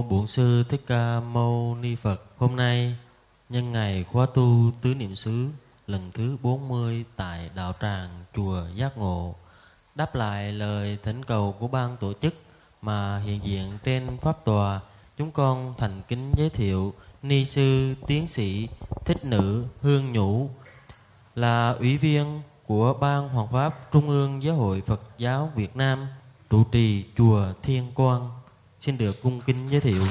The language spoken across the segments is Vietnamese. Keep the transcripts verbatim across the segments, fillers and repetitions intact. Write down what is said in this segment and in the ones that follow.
Bổn Sư Thích Ca Mâu Ni Phật. Hôm nay nhân ngày khóa tu tứ niệm xứ lần thứ bốn mươi tại đạo tràng chùa Giác Ngộ, đáp lại lời thỉnh cầu của ban tổ chức mà hiện diện trên pháp tòa, chúng con thành kính giới thiệu ni sư tiến sĩ Thích Nữ Hương Nhũ, là ủy viên của Ban Hoàng pháp Trung ương Giáo hội Phật giáo Việt Nam, trụ trì chùa Thiên Quang. Xin được cung kính giới thiệu.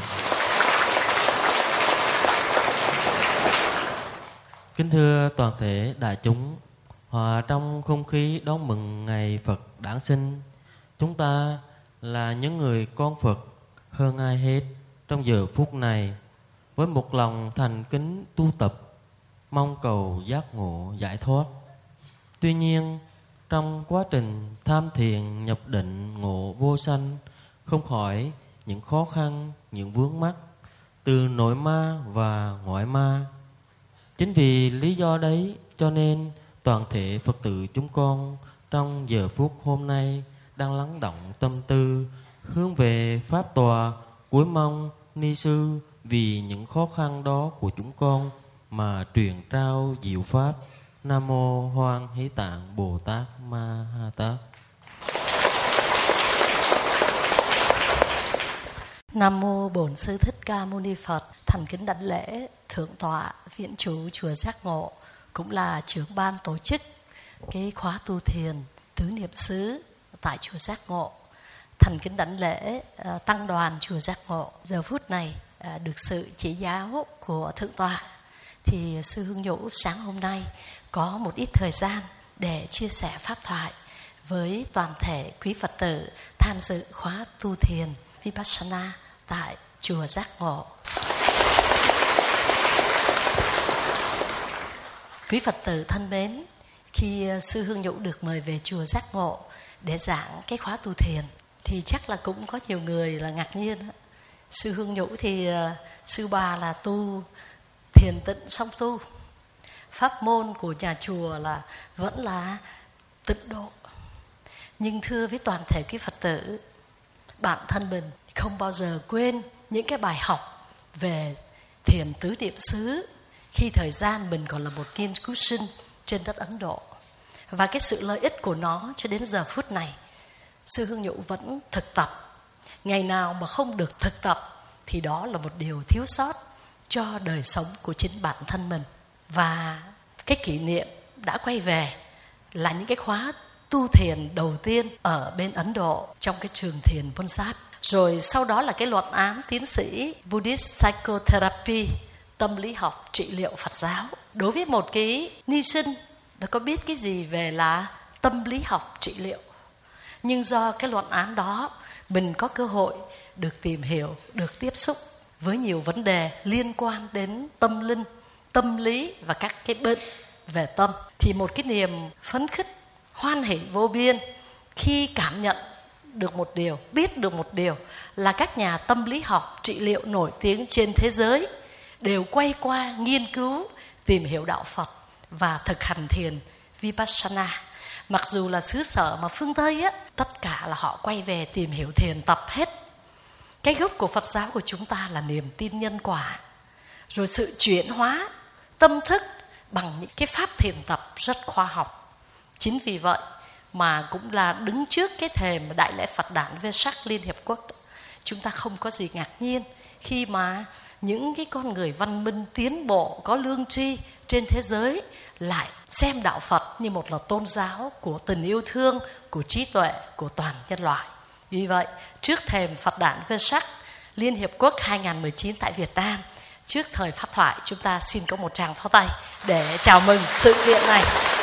Kính thưa toàn thể đại chúng, hòa trong không khí đón mừng ngày Phật đản sinh, chúng ta là những người con Phật hơn ai hết trong giờ phút này, với một lòng thành kính tu tập, mong cầu giác ngộ giải thoát. Tuy nhiên, trong quá trình tham thiền nhập định ngộ vô sanh, không khỏi những khó khăn, những vướng mắc từ nội ma và ngoại ma. Chính vì lý do đấy cho nên toàn thể Phật tử chúng con trong giờ phút hôm nay đang lắng động tâm tư hướng về pháp tòa, cuối mong ni sư vì những khó khăn đó của chúng con mà truyền trao diệu pháp. Nam mô Hoan Hỷ Tạng Bồ Tát Ma Ha Tát. Nam mô Bổn Sư Thích Ca Mâu Ni Phật. Thành kính đảnh lễ thượng tọa viện chủ chùa Giác Ngộ, cũng là trưởng ban tổ chức cái khóa tu thiền tứ niệm xứ tại chùa Giác Ngộ. Thành kính đảnh lễ uh, tăng đoàn chùa Giác Ngộ. Giờ phút này uh, được sự chỉ giáo của thượng tọa, thì sư Hương Nhũ sáng hôm nay có một ít thời gian để chia sẻ pháp thoại với toàn thể quý Phật tử tham dự khóa tu thiền Vipassana tại chùa Giác Ngộ. Quý Phật tử thân mến, khi sư Hương Nhũ được mời về chùa Giác Ngộ để giảng cái khóa tu thiền thì chắc là cũng có nhiều người là ngạc nhiên. Sư Hương Nhũ thì sư bà là tu thiền tịnh song tu, pháp môn của nhà chùa là vẫn là tịnh độ. Nhưng thưa với toàn thể quý Phật tử, bản thân mình không bao giờ quên những cái bài học về thiền tứ niệm xứ khi thời gian mình còn là một nghiên cứu sinh trên đất Ấn Độ. Và cái sự lợi ích của nó cho đến giờ phút này, sư Hương Nhũ vẫn thực tập. Ngày nào mà không được thực tập thì đó là một điều thiếu sót cho đời sống của chính bản thân mình. Và cái kỷ niệm đã quay về là những cái khóa tu thiền đầu tiên ở bên Ấn Độ trong cái trường thiền Punjab. Rồi sau đó là cái luận án tiến sĩ Buddhist Psychotherapy, tâm lý học trị liệu Phật giáo. Đối với một cái ni sinh, nó có biết cái gì về là tâm lý học trị liệu. Nhưng do cái luận án đó, mình có cơ hội được tìm hiểu, được tiếp xúc với nhiều vấn đề liên quan đến tâm linh, tâm lý và các cái bệnh về tâm. Thì một cái niềm phấn khích, hoan hỷ vô biên khi cảm nhận được một điều, biết được một điều là các nhà tâm lý học trị liệu nổi tiếng trên thế giới đều quay qua nghiên cứu, tìm hiểu đạo Phật và thực hành thiền Vipassana. Mặc dù là xứ sở mà phương Tây á, tất cả là họ quay về tìm hiểu thiền tập hết. Cái gốc của Phật giáo của chúng ta là niềm tin nhân quả, rồi sự chuyển hóa tâm thức bằng những cái pháp thiền tập rất khoa học. Chính vì vậy mà cũng là đứng trước cái thềm Đại lễ Phật đản Vesak Liên Hiệp Quốc, chúng ta không có gì ngạc nhiên khi mà những cái con người văn minh tiến bộ có lương tri trên thế giới lại xem đạo Phật như một là tôn giáo của tình yêu thương, của trí tuệ, của toàn nhân loại. Vì vậy, trước thềm Phật đản Vesak Liên Hiệp Quốc hai không một chín tại Việt Nam, trước thời pháp thoại, chúng ta xin có một tràng pháo tay để chào mừng sự kiện này.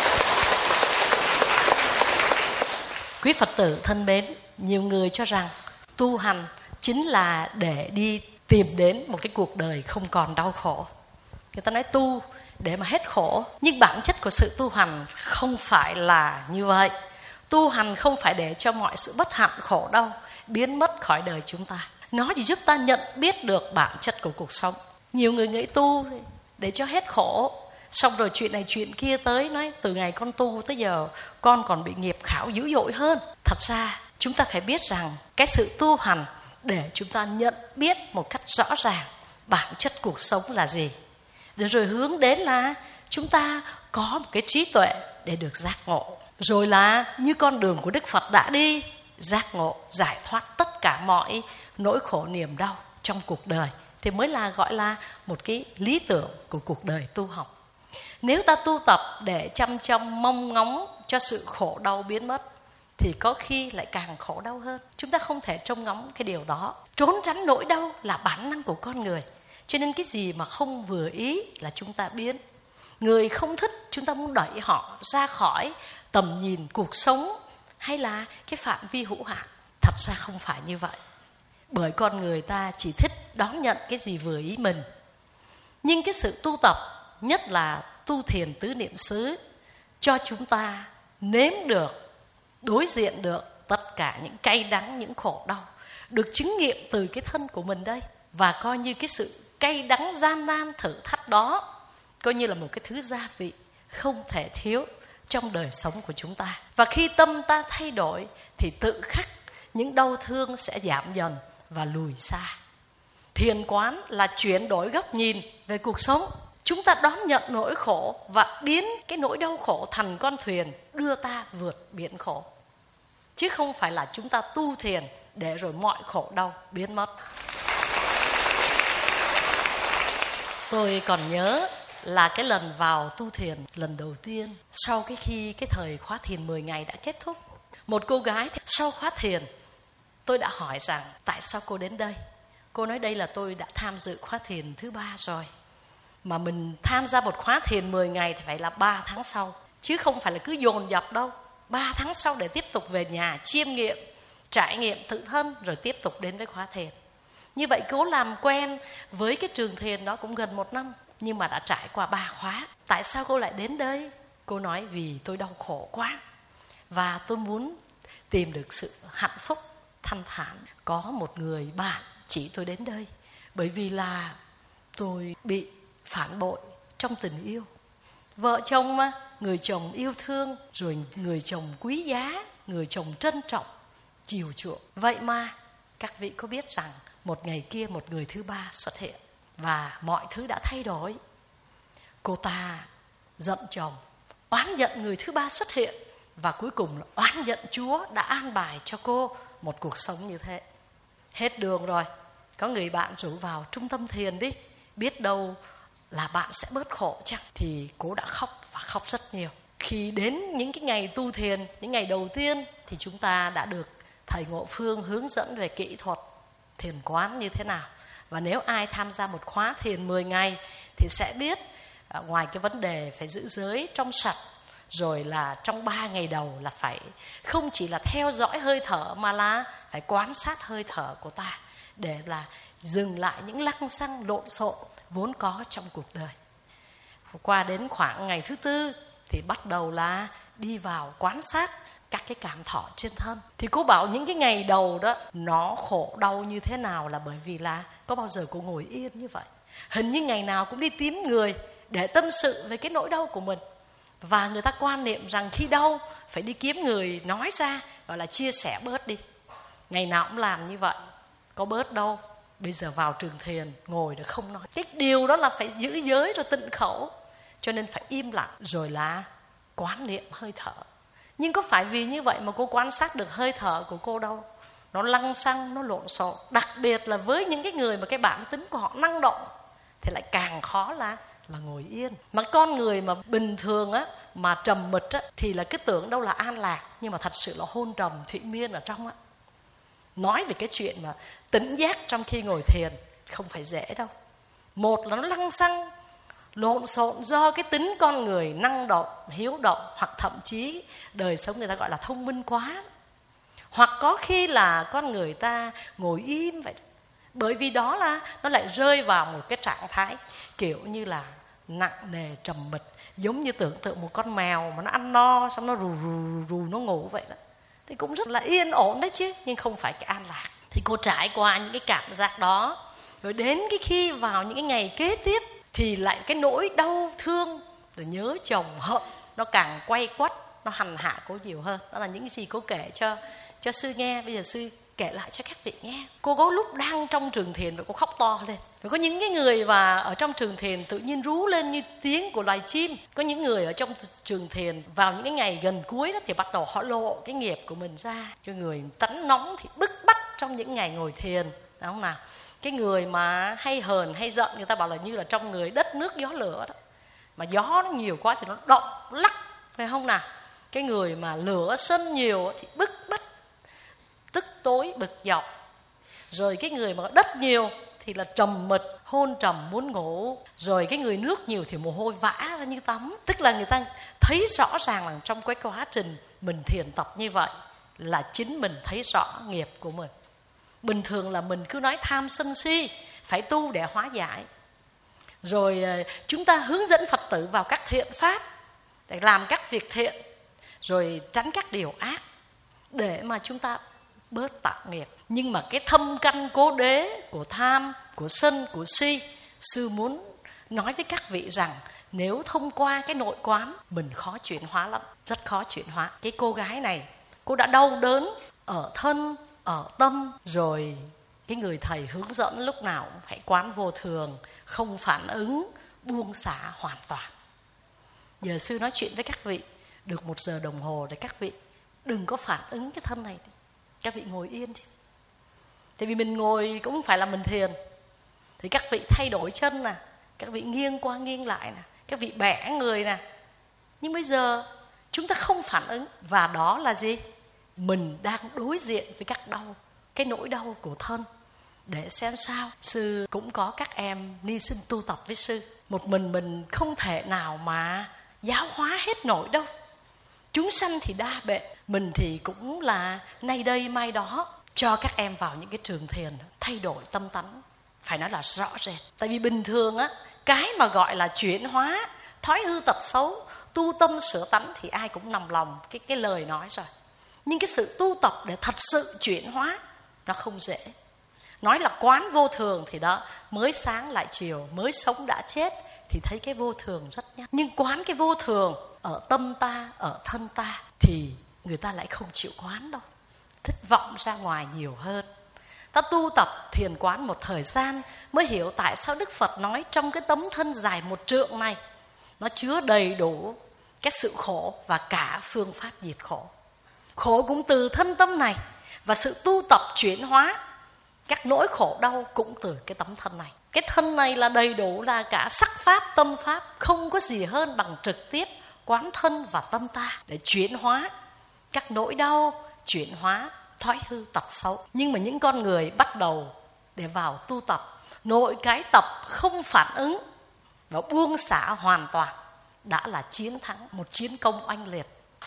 Quý Phật tử thân mến, nhiều người cho rằng tu hành chính là để đi tìm đến một cái cuộc đời không còn đau khổ. Người ta nói tu để mà hết khổ. Nhưng bản chất của sự tu hành không phải là như vậy. Tu hành không phải để cho mọi sự bất hạnh khổ đau biến mất khỏi đời chúng ta. Nó chỉ giúp ta nhận biết được bản chất của cuộc sống. Nhiều người nghĩ tu để cho hết khổ, xong rồi chuyện này chuyện kia tới, nói từ ngày con tu tới giờ con còn bị nghiệp khảo dữ dội hơn. Thật ra chúng ta phải biết rằng cái sự tu hành để chúng ta nhận biết một cách rõ ràng bản chất cuộc sống là gì. Để rồi hướng đến là chúng ta có một cái trí tuệ để được giác ngộ. Rồi là như con đường của Đức Phật đã đi, giác ngộ, giải thoát tất cả mọi nỗi khổ niềm đau trong cuộc đời. Thì mới là gọi là một cái lý tưởng của cuộc đời tu học. Nếu ta tu tập để chăm chăm mong ngóng cho sự khổ đau biến mất thì có khi lại càng khổ đau hơn. Chúng ta không thể trông ngóng cái điều đó. Trốn tránh nỗi đau là bản năng của con người. Cho nên cái gì mà không vừa ý là chúng ta biến. Người không thích, chúng ta muốn đẩy họ ra khỏi tầm nhìn cuộc sống hay là cái phạm vi hữu hạn. Thật ra không phải như vậy. Bởi con người ta chỉ thích đón nhận cái gì vừa ý mình. Nhưng cái sự tu tập, nhất là tu thiền tứ niệm xứ, cho chúng ta nếm được, đối diện được tất cả những cay đắng, những khổ đau, được chứng nghiệm từ cái thân của mình đây. Và coi như cái sự cay đắng gian nan thử thách đó coi như là một cái thứ gia vị không thể thiếu trong đời sống của chúng ta. Và khi tâm ta thay đổi thì tự khắc những đau thương sẽ giảm dần và lùi xa. Thiền quán là chuyển đổi góc nhìn về cuộc sống. Chúng ta đón nhận nỗi khổ và biến cái nỗi đau khổ thành con thuyền đưa ta vượt biển khổ. Chứ không phải là chúng ta tu thiền để rồi mọi khổ đau biến mất. Tôi còn nhớ là cái lần vào tu thiền lần đầu tiên, sau cái khi cái thời khóa thiền mười ngày đã kết thúc, một cô gái sau khóa thiền, tôi đã hỏi rằng tại sao cô đến đây. Cô nói đây là tôi đã tham dự khóa thiền thứ ba rồi. Mà mình tham gia một khóa thiền mười ngày thì phải là ba tháng sau, chứ không phải là cứ dồn dập đâu. ba tháng sau để tiếp tục về nhà chiêm nghiệm, trải nghiệm tự thân rồi tiếp tục đến với khóa thiền. Như vậy cô làm quen với cái trường thiền đó cũng gần một năm, nhưng mà đã trải qua ba khóa. Tại sao cô lại đến đây? Cô nói vì tôi đau khổ quá và tôi muốn tìm được sự hạnh phúc thanh thản. Có một người bạn chỉ tôi đến đây bởi vì là tôi bị phản bội trong tình yêu. Vợ chồng mà, người chồng yêu thương, rồi người chồng quý giá, người chồng trân trọng, chiều chuộng. Vậy mà các vị có biết rằng một ngày kia một người thứ ba xuất hiện và mọi thứ đã thay đổi. Cô ta giận chồng, oán giận người thứ ba xuất hiện và cuối cùng là oán giận Chúa đã an bài cho cô một cuộc sống như thế. Hết đường rồi, có người bạn rủ vào trung tâm thiền đi, biết đâu là bạn sẽ bớt khổ chắc. Thì cô đã khóc và khóc rất nhiều. Khi đến những cái ngày tu thiền, những ngày đầu tiên thì chúng ta đã được thầy Ngộ Phương hướng dẫn về kỹ thuật thiền quán như thế nào. Và nếu ai tham gia một khóa thiền mười ngày thì sẽ biết à, ngoài cái vấn đề phải giữ giới trong sạch, rồi là trong ba ngày đầu là phải không chỉ là theo dõi hơi thở mà là phải quan sát hơi thở của ta để là dừng lại những lăng xăng lộn xộn vốn có trong cuộc đời. Qua đến khoảng ngày thứ tư thì bắt đầu là đi vào quan sát các cái cảm thọ trên thân. Thì cô bảo những cái ngày đầu đó nó khổ đau như thế nào là bởi vì là có bao giờ cô ngồi yên như vậy. Hình như ngày nào cũng đi tìm người để tâm sự về cái nỗi đau của mình. Và người ta quan niệm rằng khi đau phải đi kiếm người nói ra, gọi là chia sẻ bớt đi. Ngày nào cũng làm như vậy, có bớt đâu. Bây giờ vào trường thiền ngồi để không nói. Cái điều đó là phải giữ giới rồi tịnh khẩu, cho nên phải im lặng rồi là quán niệm hơi thở. Nhưng có phải vì như vậy mà cô quan sát được hơi thở của cô đâu. Nó lăng xăng, nó lộn xộn. Đặc biệt là với những cái người mà cái bản tính của họ năng động thì lại càng khó là là ngồi yên. Mà con người mà bình thường á, mà trầm mịch á, thì là cứ tưởng đâu là an lạc, nhưng mà thật sự là hôn trầm thủy miên ở trong á. Nói về cái chuyện mà tỉnh giác trong khi ngồi thiền không phải dễ đâu. Một là nó lăng xăng, lộn xộn do cái tính con người năng động, hiếu động, hoặc thậm chí đời sống người ta gọi là thông minh quá. Hoặc có khi là con người ta ngồi im vậy. Bởi vì đó là nó lại rơi vào một cái trạng thái kiểu như là nặng nề trầm mịch, giống như tưởng tượng một con mèo mà nó ăn no xong nó rù rù rù nó ngủ vậy đó. Thì cũng rất là yên ổn đấy chứ, nhưng không phải cái an lạc. Thì cô trải qua những cái cảm giác đó, rồi đến cái khi vào những cái ngày kế tiếp thì lại cái nỗi đau thương rồi nhớ chồng hận nó càng quay quắt, nó hành hạ cô nhiều hơn. Đó là những gì cô kể cho cho sư nghe. Bây giờ sư kể lại cho các vị nghe. Cô có lúc đang trong trường thiền và cô khóc to lên. Và có những cái người và ở trong trường thiền tự nhiên rú lên như tiếng của loài chim. Có những người ở trong trường thiền vào những cái ngày gần cuối đó thì bắt đầu họ lộ cái nghiệp của mình ra. Cái người tánh nóng thì bức bách trong những ngày ngồi thiền, đúng không nào? Cái người mà hay hờn hay giận, người ta bảo là như là trong người đất nước gió lửa đó. Mà gió nó nhiều quá thì nó động lắc, phải không nào? Cái người mà lửa sân nhiều thì bức bách, tức tối bực dọc. Rồi cái người mà đất nhiều thì là trầm mịch, hôn trầm muốn ngủ. Rồi cái người nước nhiều thì mồ hôi vã ra như tắm. Tức là người ta thấy rõ ràng là trong cái quá trình mình thiền tập như vậy là chính mình thấy rõ nghiệp của mình. Bình thường là mình cứ nói tham sân si, phải tu để hóa giải. Rồi chúng ta hướng dẫn Phật tử vào các thiện pháp, để làm các việc thiện, rồi tránh các điều ác, để mà chúng ta bớt tạo nghiệp. Nhưng mà cái thâm căn cố đế của tham, của sân, của si, sư muốn nói với các vị rằng nếu thông qua cái nội quán, mình khó chuyển hóa lắm, rất khó chuyển hóa. Cái cô gái này, cô đã đau đớn ở thân, ở tâm. Rồi cái người thầy hướng dẫn lúc nào cũng phải quán vô thường, không phản ứng, buông xả hoàn toàn. Giờ sư nói chuyện với các vị được một giờ đồng hồ để các vị đừng có phản ứng cái thân này. Các vị ngồi yên đi. Tại vì mình ngồi cũng không phải là mình thiền. Thì các vị thay đổi chân nè, các vị nghiêng qua nghiêng lại nè, các vị bẻ người nè. Nhưng bây giờ chúng ta không phản ứng. Và đó là gì? Mình đang đối diện với các đau, cái nỗi đau của thân. Để xem sao. Sư cũng có các em ni sinh tu tập với sư. Một mình mình không thể nào mà giáo hóa hết nổi đâu. Chúng sanh thì đa bệ, mình thì cũng là nay đây mai đó. Cho các em vào những cái trường thiền thay đổi tâm tánh, phải nói là rõ rệt. Tại vì bình thường á, cái mà gọi là chuyển hóa thói hư tật xấu, tu tâm sửa tánh thì ai cũng nằm lòng cái, cái lời nói rồi. Nhưng cái sự tu tập để thật sự chuyển hóa nó không dễ. Nói là quán vô thường thì đó, mới sáng lại chiều, mới sống đã chết thì thấy cái vô thường rất nhanh. Nhưng quán cái vô thường ở tâm ta, ở thân ta thì người ta lại không chịu quán đâu. Thích vọng ra ngoài nhiều hơn. Ta tu tập thiền quán một thời gian mới hiểu tại sao Đức Phật nói trong cái tấm thân dài một trượng này nó chứa đầy đủ cái sự khổ và cả phương pháp diệt khổ. Khổ cũng từ thân tâm này, và sự tu tập chuyển hóa các nỗi khổ đau cũng từ cái tấm thân này. Cái thân này là đầy đủ, là cả sắc pháp, tâm pháp, không có gì hơn bằng trực tiếp quán thân và tâm ta để chuyển hóa các nỗi đau, chuyển hóa thói hư tật xấu. Nhưng mà những con người bắt đầu để vào tu tập, nội cái tập không phản ứng và buông xả hoàn toàn đã là chiến thắng, một chiến công oanh liệt.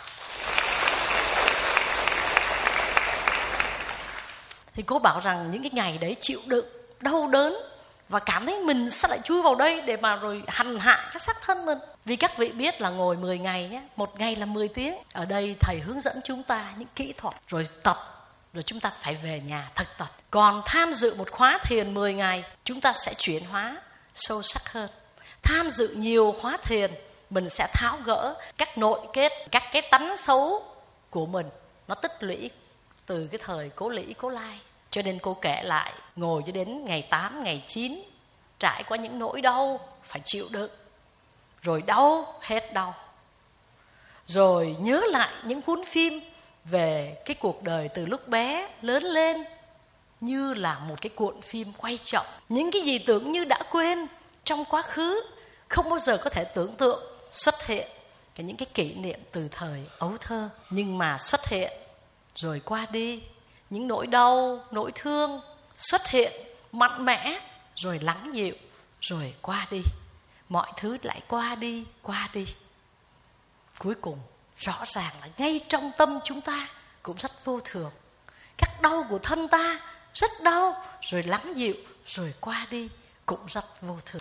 Thì cô bảo rằng những cái ngày đấy chịu đựng, đau đớn và cảm thấy mình sao lại chui vào đây để mà rồi hành hạ cái xác thân mình. Vì các vị biết là ngồi mười ngày nhé, một ngày là mười tiếng. Ở đây thầy hướng dẫn chúng ta những kỹ thuật, rồi tập, rồi chúng ta phải về nhà thực tập. Còn tham dự một khóa thiền mười ngày, chúng ta sẽ chuyển hóa sâu sắc hơn. Tham dự nhiều khóa thiền, mình sẽ tháo gỡ các nội kết, các cái tánh xấu của mình. Nó tích lũy từ cái thời Cố Lý, Cố Lai. Cho nên cô kể lại, ngồi cho đến ngày tám, ngày chín, trải qua những nỗi đau, phải chịu đựng. Rồi đau, hết đau. Rồi nhớ lại những cuốn phim về cái cuộc đời từ lúc bé lớn lên, như là một cái cuộn phim quay chậm. Những cái gì tưởng như đã quên trong quá khứ, không bao giờ có thể tưởng tượng xuất hiện. Cái những cái kỷ niệm từ thời ấu thơ, nhưng mà xuất hiện rồi qua đi. Những nỗi đau, nỗi thương xuất hiện mạnh mẽ, rồi lắng dịu, rồi qua đi. Mọi thứ lại qua đi, qua đi. Cuối cùng rõ ràng là ngay trong tâm chúng ta cũng rất vô thường. Các đau của thân ta rất đau, rồi lắng dịu, rồi qua đi, cũng rất vô thường.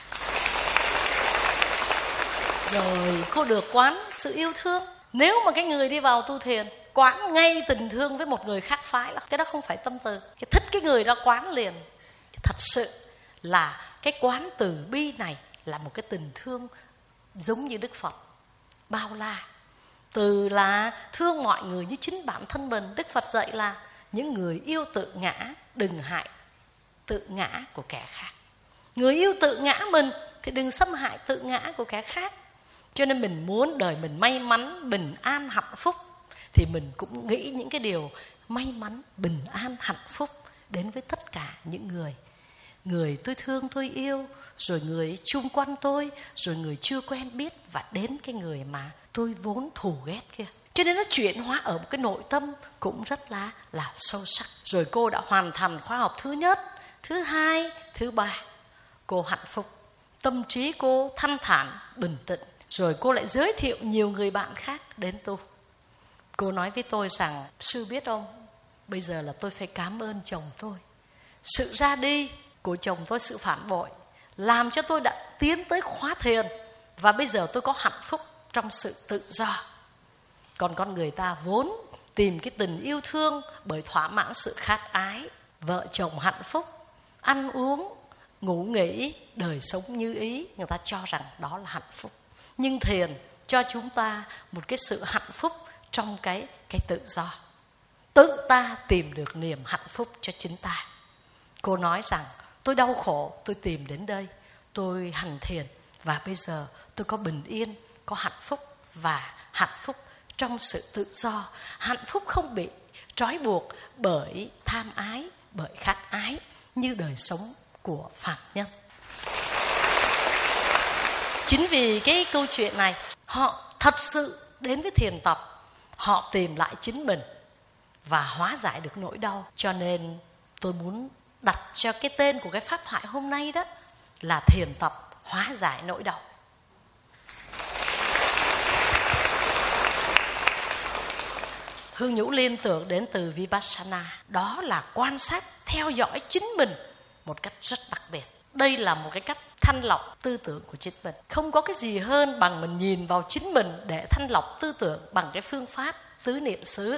Rồi cô được quán sự yêu thương. Nếu mà cái người đi vào tu thiền quán ngay tình thương với một người khác phái là cái đó không phải tâm từ. Cái thích cái người đó quán liền. Thật sự là cái quán từ bi này là một cái tình thương giống như Đức Phật, bao la. Từ là thương mọi người như chính bản thân mình. Đức Phật dạy là những người yêu tự ngã đừng hại tự ngã của kẻ khác. Người yêu tự ngã mình thì đừng xâm hại tự ngã của kẻ khác. Cho nên mình muốn đời mình may mắn, bình an, hạnh phúc, thì mình cũng nghĩ những cái điều may mắn, bình an, hạnh phúc đến với tất cả những người. Người tôi thương, tôi yêu, rồi người chung quanh tôi, rồi người chưa quen biết, và đến cái người mà tôi vốn thù ghét kia. Cho nên nó chuyển hóa ở một cái nội tâm cũng rất là, là sâu sắc. Rồi cô đã hoàn thành khóa học thứ nhất, thứ hai, thứ ba. Cô hạnh phúc, tâm trí cô thanh thản, bình tĩnh. Rồi cô lại giới thiệu nhiều người bạn khác đến tu. Cô nói với tôi rằng, sư biết không, bây giờ là tôi phải cảm ơn chồng tôi. Sự ra đi của chồng tôi, sự phản bội, làm cho tôi đã tiến tới khóa thiền. Và bây giờ tôi có hạnh phúc trong sự tự do. Còn con người ta vốn tìm cái tình yêu thương bởi thỏa mãn sự khát ái. Vợ chồng hạnh phúc, ăn uống, ngủ nghỉ, đời sống như ý, người ta cho rằng đó là hạnh phúc. Nhưng thiền cho chúng ta một cái sự hạnh phúc trong cái, cái tự do. Tự ta tìm được niềm hạnh phúc cho chính ta. Cô nói rằng tôi đau khổ, tôi tìm đến đây, tôi hành thiền, và bây giờ tôi có bình yên, có hạnh phúc, và hạnh phúc trong sự tự do. Hạnh phúc không bị trói buộc bởi tham ái, bởi khát ái như đời sống của phạm nhân. Chính vì cái câu chuyện này, họ thật sự đến với thiền tập, họ tìm lại chính mình và hóa giải được nỗi đau. Cho nên tôi muốn đặt cho cái tên của cái pháp thoại hôm nay đó là thiền tập hóa giải nỗi đau. Hương Nhũ liên tưởng đến từ Vipassana, đó là quan sát, theo dõi chính mình một cách rất đặc biệt. Đây là một cái cách thanh lọc tư tưởng của chính mình. Không có cái gì hơn bằng mình nhìn vào chính mình để thanh lọc tư tưởng bằng cái phương pháp tứ niệm xứ.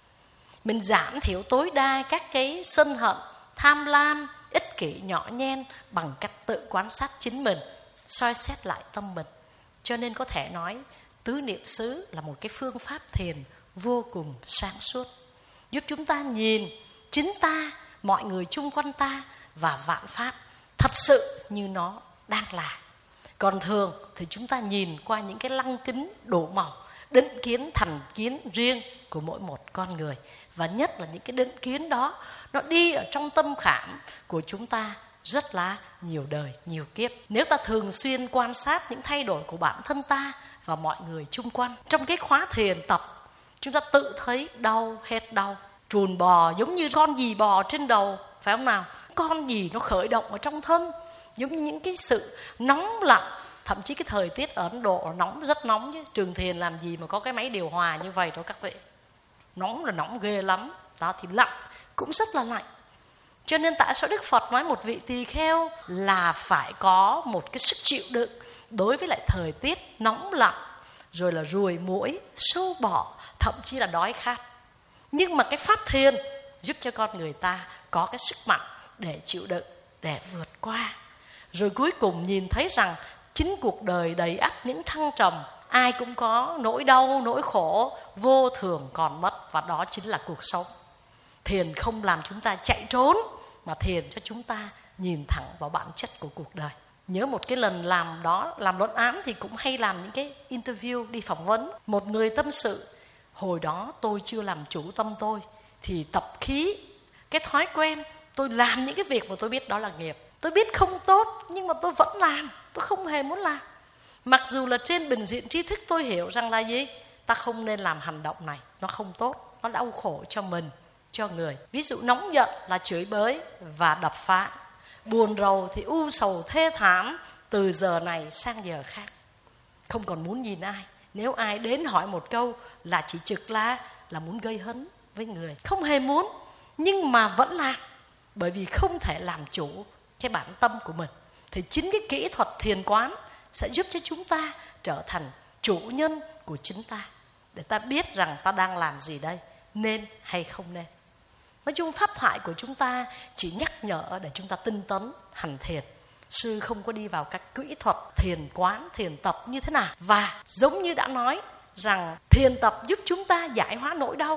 Mình giảm thiểu tối đa các cái sân hận, tham lam, ích kỷ, nhỏ nhen bằng cách tự quan sát chính mình, soi xét lại tâm mình. Cho nên có thể nói tứ niệm xứ là một cái phương pháp thiền vô cùng sáng suốt, giúp chúng ta nhìn chính ta, mọi người chung quanh ta và vạn pháp thật sự như nó đang là. Còn thường thì chúng ta nhìn qua những cái lăng kính đủ màu, định kiến, thành kiến riêng của mỗi một con người. Và nhất là những cái định kiến đó, nó đi ở trong tâm khảm của chúng ta rất là nhiều đời, nhiều kiếp. Nếu ta thường xuyên quan sát những thay đổi của bản thân ta và mọi người chung quanh, trong cái khóa thiền tập, chúng ta tự thấy đau hết đau. Trùn bò giống như con gì bò trên đầu, phải không nào? Con gì nó khởi động ở trong thân, giống như những cái sự nóng lạnh. Thậm chí cái thời tiết ở Ấn Độ nóng, rất nóng chứ. Trường thiền làm gì mà có cái máy điều hòa như vậy đó các vị. Nóng là nóng ghê lắm. Đó thì lạnh cũng rất là lạnh. Cho nên tại sao Đức Phật nói một vị tỳ kheo là phải có một cái sức chịu đựng đối với lại thời tiết nóng lạnh, rồi là ruồi muỗi, sâu bọ, thậm chí là đói khát. Nhưng mà cái pháp thiền giúp cho con người ta có cái sức mạnh để chịu đựng, để vượt qua. Rồi cuối cùng nhìn thấy rằng chính cuộc đời đầy ắp những thăng trầm, ai cũng có nỗi đau, nỗi khổ, vô thường còn mất, và đó chính là cuộc sống. Thiền không làm chúng ta chạy trốn, mà thiền cho chúng ta nhìn thẳng vào bản chất của cuộc đời. Nhớ một cái lần làm đó, làm luận án thì cũng hay làm những cái interview, đi phỏng vấn. Một người tâm sự, hồi đó tôi chưa làm chủ tâm tôi, thì tập khí, cái thói quen, tôi làm những cái việc mà tôi biết đó là nghiệp. Tôi biết không tốt, nhưng mà tôi vẫn làm, tôi không hề muốn làm. Mặc dù là trên bình diện tri thức tôi hiểu rằng là gì? Ta không nên làm hành động này, nó không tốt, nó đau khổ cho mình, cho người. Ví dụ nóng giận là chửi bới và đập phá. Buồn rầu thì u sầu thê thảm từ giờ này sang giờ khác. Không còn muốn nhìn ai. Nếu ai đến hỏi một câu là chỉ trực la, là muốn gây hấn với người. Không hề muốn, nhưng mà vẫn làm. Bởi vì không thể làm chủ cái bản tâm của mình. Thì chính cái kỹ thuật thiền quán sẽ giúp cho chúng ta trở thành chủ nhân của chính ta, để ta biết rằng ta đang làm gì đây, nên hay không nên. Nói chung pháp thoại của chúng ta chỉ nhắc nhở để chúng ta tinh tấn hành thiền. Sư không có đi vào các kỹ thuật thiền quán, thiền tập như thế nào. Và giống như đã nói rằng thiền tập giúp chúng ta giải hóa nỗi đau,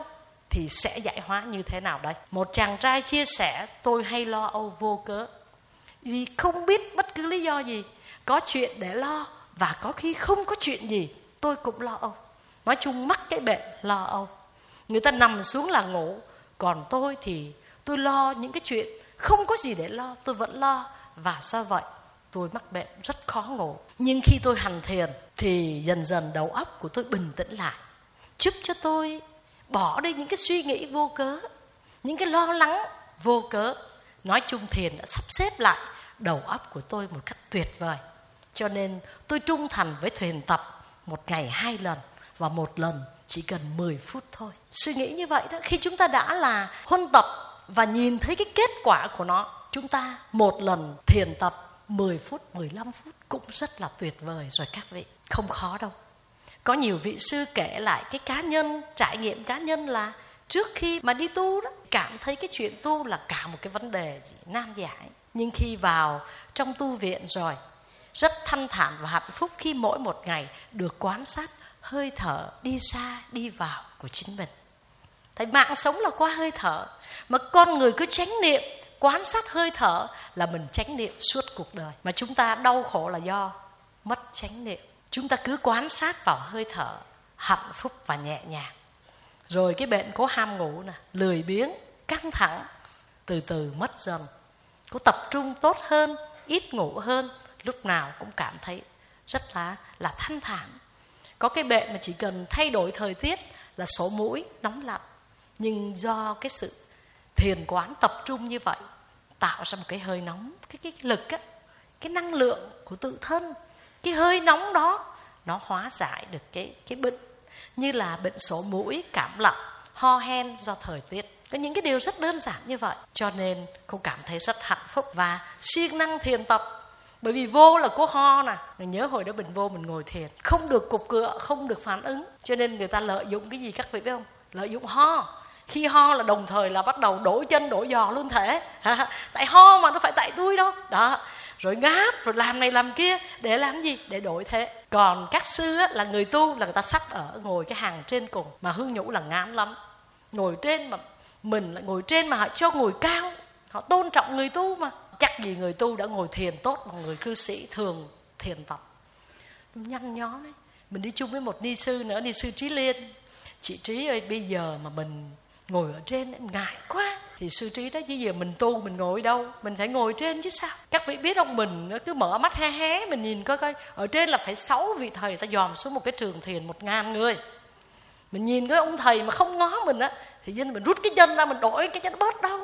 thì sẽ giải hóa như thế nào đây? Một chàng trai chia sẻ: tôi hay lo âu vô cớ, vì không biết bất cứ lý do gì. Có chuyện để lo, và có khi không có chuyện gì tôi cũng lo âu. Nói chung mắc cái bệnh lo âu. Người ta nằm xuống là ngủ, còn tôi thì tôi lo những cái chuyện không có gì để lo, tôi vẫn lo. Và do vậy tôi mắc bệnh rất khó ngủ. Nhưng khi tôi hành thiền thì dần dần đầu óc của tôi bình tĩnh lại, giúp cho tôi bỏ đi những cái suy nghĩ vô cớ, những cái lo lắng vô cớ. Nói chung thiền đã sắp xếp lại đầu óc của tôi một cách tuyệt vời. Cho nên tôi trung thành với thiền tập một ngày hai lần, và một lần chỉ cần mười phút thôi. Suy nghĩ như vậy đó, khi chúng ta đã là huân tập và nhìn thấy cái kết quả của nó, chúng ta một lần thiền tập mười phút, mười lăm phút cũng rất là tuyệt vời rồi các vị. Không khó đâu. Có nhiều vị sư kể lại cái cá nhân, trải nghiệm cá nhân là trước khi mà đi tu đó, cảm thấy cái chuyện tu là cả một cái vấn đề gì nan giải. Nhưng khi vào trong tu viện rồi, rất thanh thản và hạnh phúc khi mỗi một ngày được quan sát hơi thở đi ra đi vào của chính mình. Tại mạng sống là qua hơi thở, mà con người cứ chánh niệm, quan sát hơi thở là mình chánh niệm suốt cuộc đời. Mà chúng ta đau khổ là do mất chánh niệm. Chúng ta cứ quan sát vào hơi thở, hạnh phúc và nhẹ nhàng. Rồi cái bệnh có ham ngủ nè, lười biếng, căng thẳng từ từ mất dần. Có tập trung tốt hơn, ít ngủ hơn, lúc nào cũng cảm thấy rất là, là thanh thản. Có cái bệnh mà chỉ cần thay đổi thời tiết là sổ mũi, nóng lạnh. Nhưng do cái sự thiền quán tập trung như vậy, tạo ra một cái hơi nóng, cái, cái lực á, cái năng lượng của tự thân. Cái hơi nóng đó nó hóa giải được cái, cái bệnh, như là bệnh sổ mũi, cảm lạnh, ho hen do thời tiết. Có những cái điều rất đơn giản như vậy. Cho nên cô cảm thấy rất hạnh phúc và siêng năng thiền tập. Bởi vì vô là có ho nè. Mình nhớ hồi đó mình vô mình ngồi thiền, không được cục cựa, không được phản ứng. Cho nên người ta lợi dụng cái gì các vị biết không? Lợi dụng ho. Khi ho là đồng thời là bắt đầu đổi chân đổi giò luôn thể. Tại ho mà nó phải tại tôi đâu. Đó. Rồi ngáp, rồi làm này làm kia. Để làm gì? Để đổi thế. Còn các sư á, là người tu là người ta sắp ở ngồi cái hàng trên cùng. Mà Hương Nhũ là ngán lắm. Ngồi trên mà mình lại ngồi trên mà họ cho ngồi cao. Họ tôn trọng người tu mà. Chắc gì người tu đã ngồi thiền tốt bằng người cư sĩ thường thiền tập. Nhăn nhó đấy. Mình đi chung với một ni sư nữa, ni sư Trí Liên. Chị Trí ơi, bây giờ mà mình ngồi ở trên em ngại quá. Thì sư Trí đó, chứ giờ mình tu mình ngồi đâu, mình phải ngồi trên chứ sao. Các vị biết không, mình cứ mở mắt hé hé, mình nhìn coi coi. Ở trên là phải sáu vị thầy ta dòm xuống một cái trường thiền một ngàn người. Mình nhìn cái ông thầy mà không ngó mình á, thì dân mình rút cái chân ra, mình đổi cái chân bớt đâu.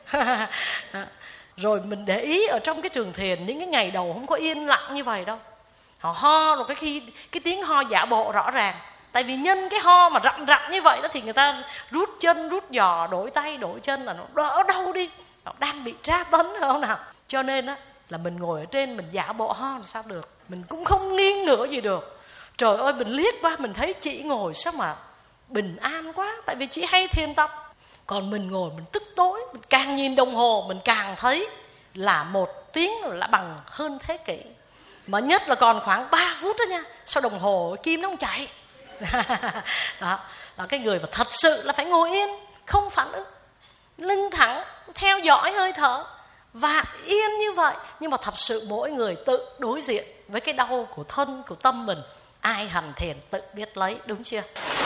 Rồi mình để ý ở trong cái trường thiền, những cái ngày đầu không có yên lặng như vậy đâu. Họ ho rồi cái khi cái tiếng ho giả bộ rõ ràng. Tại vì nhân cái ho mà rặn rặn như vậy đó, thì người ta rút chân, rút giò, đổi tay, đổi chân là nó đỡ đau đi. Nó đang bị tra tấn phải không nào? Cho nên á, là mình ngồi ở trên mình giả bộ ho làm sao được. Mình cũng không nghiêng ngửa gì được. Trời ơi, mình liếc qua mình thấy chị ngồi sao mà bình an quá. Tại vì chị hay thiền tập. Còn mình ngồi mình tức tối, mình càng nhìn đồng hồ mình càng thấy là một tiếng là bằng hơn thế kỷ. Mà nhất là còn khoảng ba phút đó nha. Sao đồng hồ kim nó không chạy. Đó là cái người mà thật sự là phải ngồi yên, không phản ứng, lưng thẳng, theo dõi hơi thở và yên như vậy. Nhưng mà thật sự mỗi người tự đối diện với cái đau của thân, của tâm mình. Ai hành thiền tự biết lấy, đúng chưa?